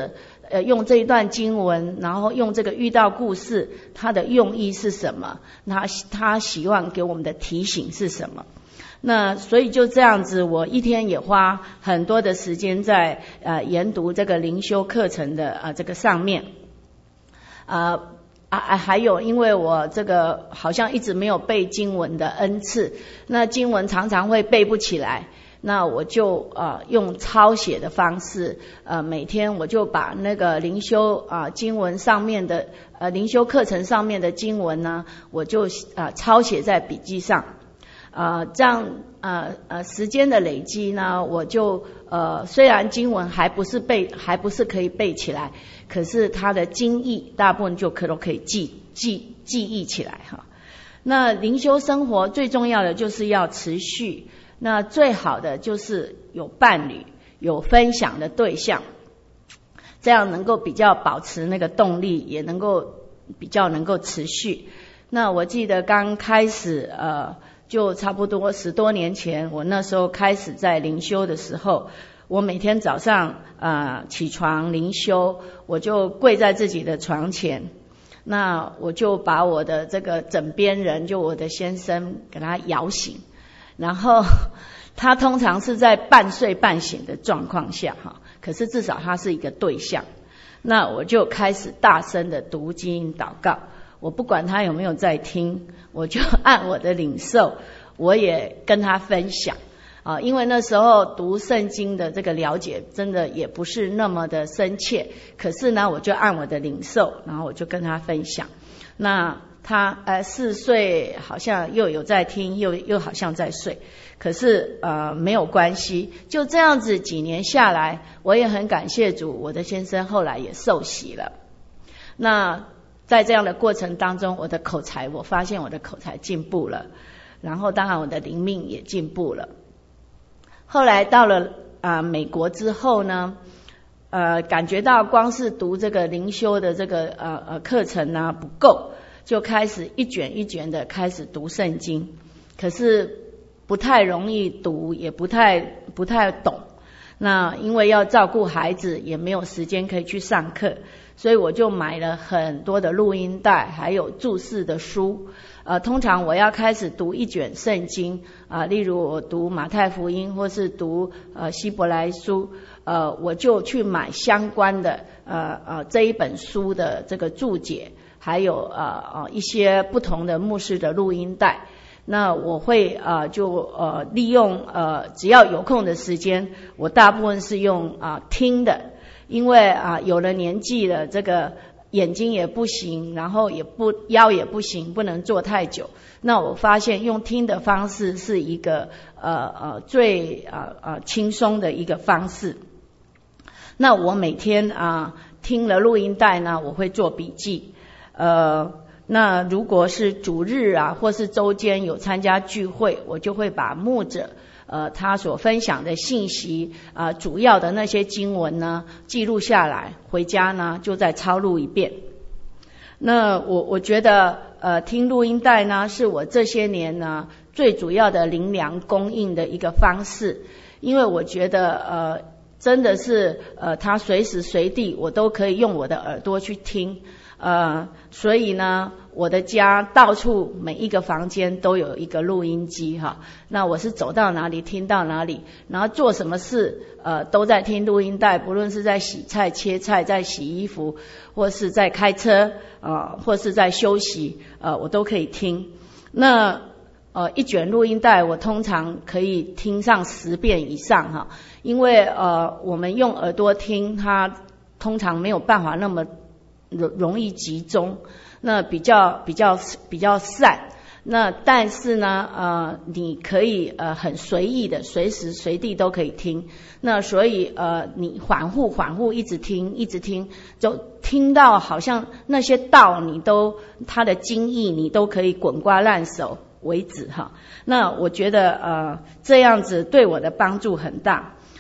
[SPEAKER 4] 呃用这一段经文，然后用这个遇到故事，它的用意是什么？他他希望给我们的提醒是什么？那所以就这样子，我一天也花很多的时间在呃研读这个灵修课程的呃这个上面，呃啊还有因为我这个好像一直没有背经文的恩赐，那经文常常会背不起来，那我就呃用抄写的方式，呃每天我就把那个灵修啊、呃、经文上面的呃灵修课程上面的经文呢，我就啊、呃、抄写在笔记上。呃，这样呃呃时间的累积呢，我就呃虽然经文还不是背，还不是可以背起来，可是它的经义大部分就可都可以记记记忆起来哈。那灵修生活最重要的就是要持续，那最好的就是有伴侣，有分享的对象，这样能够比较保持那个动力，也能够比较能够持续。那我记得刚开始呃。就差不多十多年前，我那时候开始在灵修的时候，我每天早上呃起床灵修，我就跪在自己的床前，那我就把我的这个枕边人，就我的先生给他摇醒，然后他通常是在半睡半醒的状况下哈，可是至少他是一个对象，那我就开始大声的读经祷告。我不管他有没有在听，我就按我的领受，我也跟他分享啊。因为那时候读圣经的这个了解真的也不是那么的深切，可是呢，我就按我的领受，然后我就跟他分享。那他呃四岁好像又有在听，又又好像在睡，可是呃没有关系，就这样子几年下来，我也很感谢主，我的先生后来也受洗了。那在这样的过程当中，我的口才，我发现我的口才进步了，然后当然我的灵命也进步了。后来到了啊、呃、美国之后呢，呃感觉到光是读这个灵修的这个呃呃课程呢不够，就开始一卷一卷的开始读圣经，可是不太容易读，也不太不太懂。那因为要照顾孩子，也没有时间可以去上课，所以我就买了很多的录音带，还有注释的书。呃，通常我要开始读一卷圣经啊、呃，例如我读马太福音或是读呃希伯来书，呃，我就去买相关的呃呃这一本书的这个注解，还有呃呃一些不同的牧师的录音带。那我会呃就呃利用呃只要有空的时间，我大部分是用啊、呃、听的，因为啊、呃、有了年纪了，这个眼睛也不行，然后也不腰也不行，不能坐太久。那我发现用听的方式是一个呃呃最呃呃轻松的一个方式。那我每天啊、呃、听了录音带呢，我会做笔记，呃。那如果是主日啊，或是周间有参加聚会，我就会把牧者呃他所分享的信息啊、呃，主要的那些经文呢记录下来，回家呢就再抄录一遍。那我我觉得呃听录音带呢是我这些年呢最主要的灵粮供应的一个方式，因为我觉得呃真的是呃他随时随地我都可以用我的耳朵去听。呃，所以呢，我的家到处每一个房间都有一个录音机哈。那我是走到哪里听到哪里，然后做什么事呃都在听录音带，不论是在洗菜、切菜、在洗衣服，或是在开车呃，或是在休息呃，我都可以听。那呃一卷录音带我通常可以听上十遍以上哈，因为呃我们用耳朵听，它通常没有办法那么容容易集中，那比较比较比较散。那但是呢，呃，你可以呃很随意的，随时随地都可以听。那所以呃，你反复反复一直听，一直听，就听到好像那些道你都它的经义你都可以滚瓜烂熟为止哈。那我觉得呃这样子对我的帮助很大。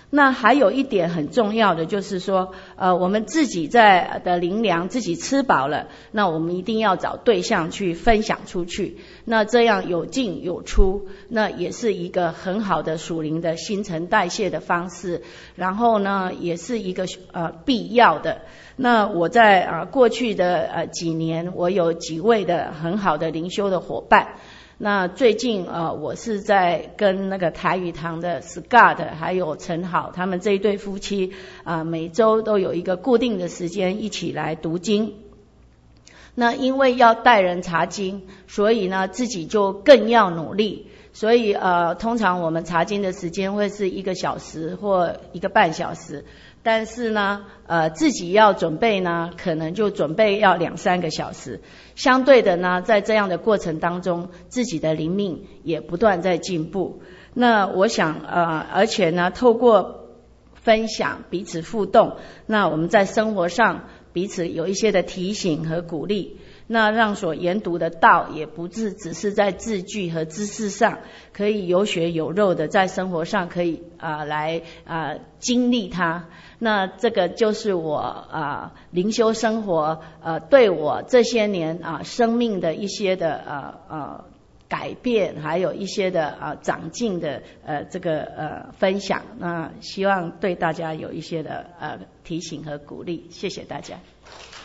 [SPEAKER 4] 那还有一点很重要的就是说，呃，我们自己在的灵粮自己吃饱了，那我们一定要找对象去分享出去，那这样有进有出，那也是一个很好的属灵的新陈代谢的方式，然后呢，也是一个呃必要的。那我在啊、呃、过去的呃几年，我有几位的很好的灵修的伙伴。那最近呃，我是在跟那个台语堂的 Scott 还有陈好他们这一对夫妻啊、呃，每周都有一个固定的时间一起来读经。那因为要带人查经，所以呢自己就更要努力。所以呃，通常我们查经的时间会是一个小时或一个半小时。但是呢，呃，自己要准备呢，可能就准备要两三个小时。相对的呢，在这样的过程当中，自己的灵命也不断在进步。那我想，呃，而且呢，透过分享、彼此互动，那我们在生活上彼此有一些的提醒和鼓励。那让所研读的道也不是只是在字句和知识上，可以有血有肉的在生活上可以啊、呃、来啊、呃、经历它。那这个就是我啊、呃、灵修生活呃对我这些年啊、呃、生命的一些的呃呃改变，还有一些的啊、呃、长进的呃这个呃分享。那希望对大家有一些的呃提醒和鼓励。谢谢大家。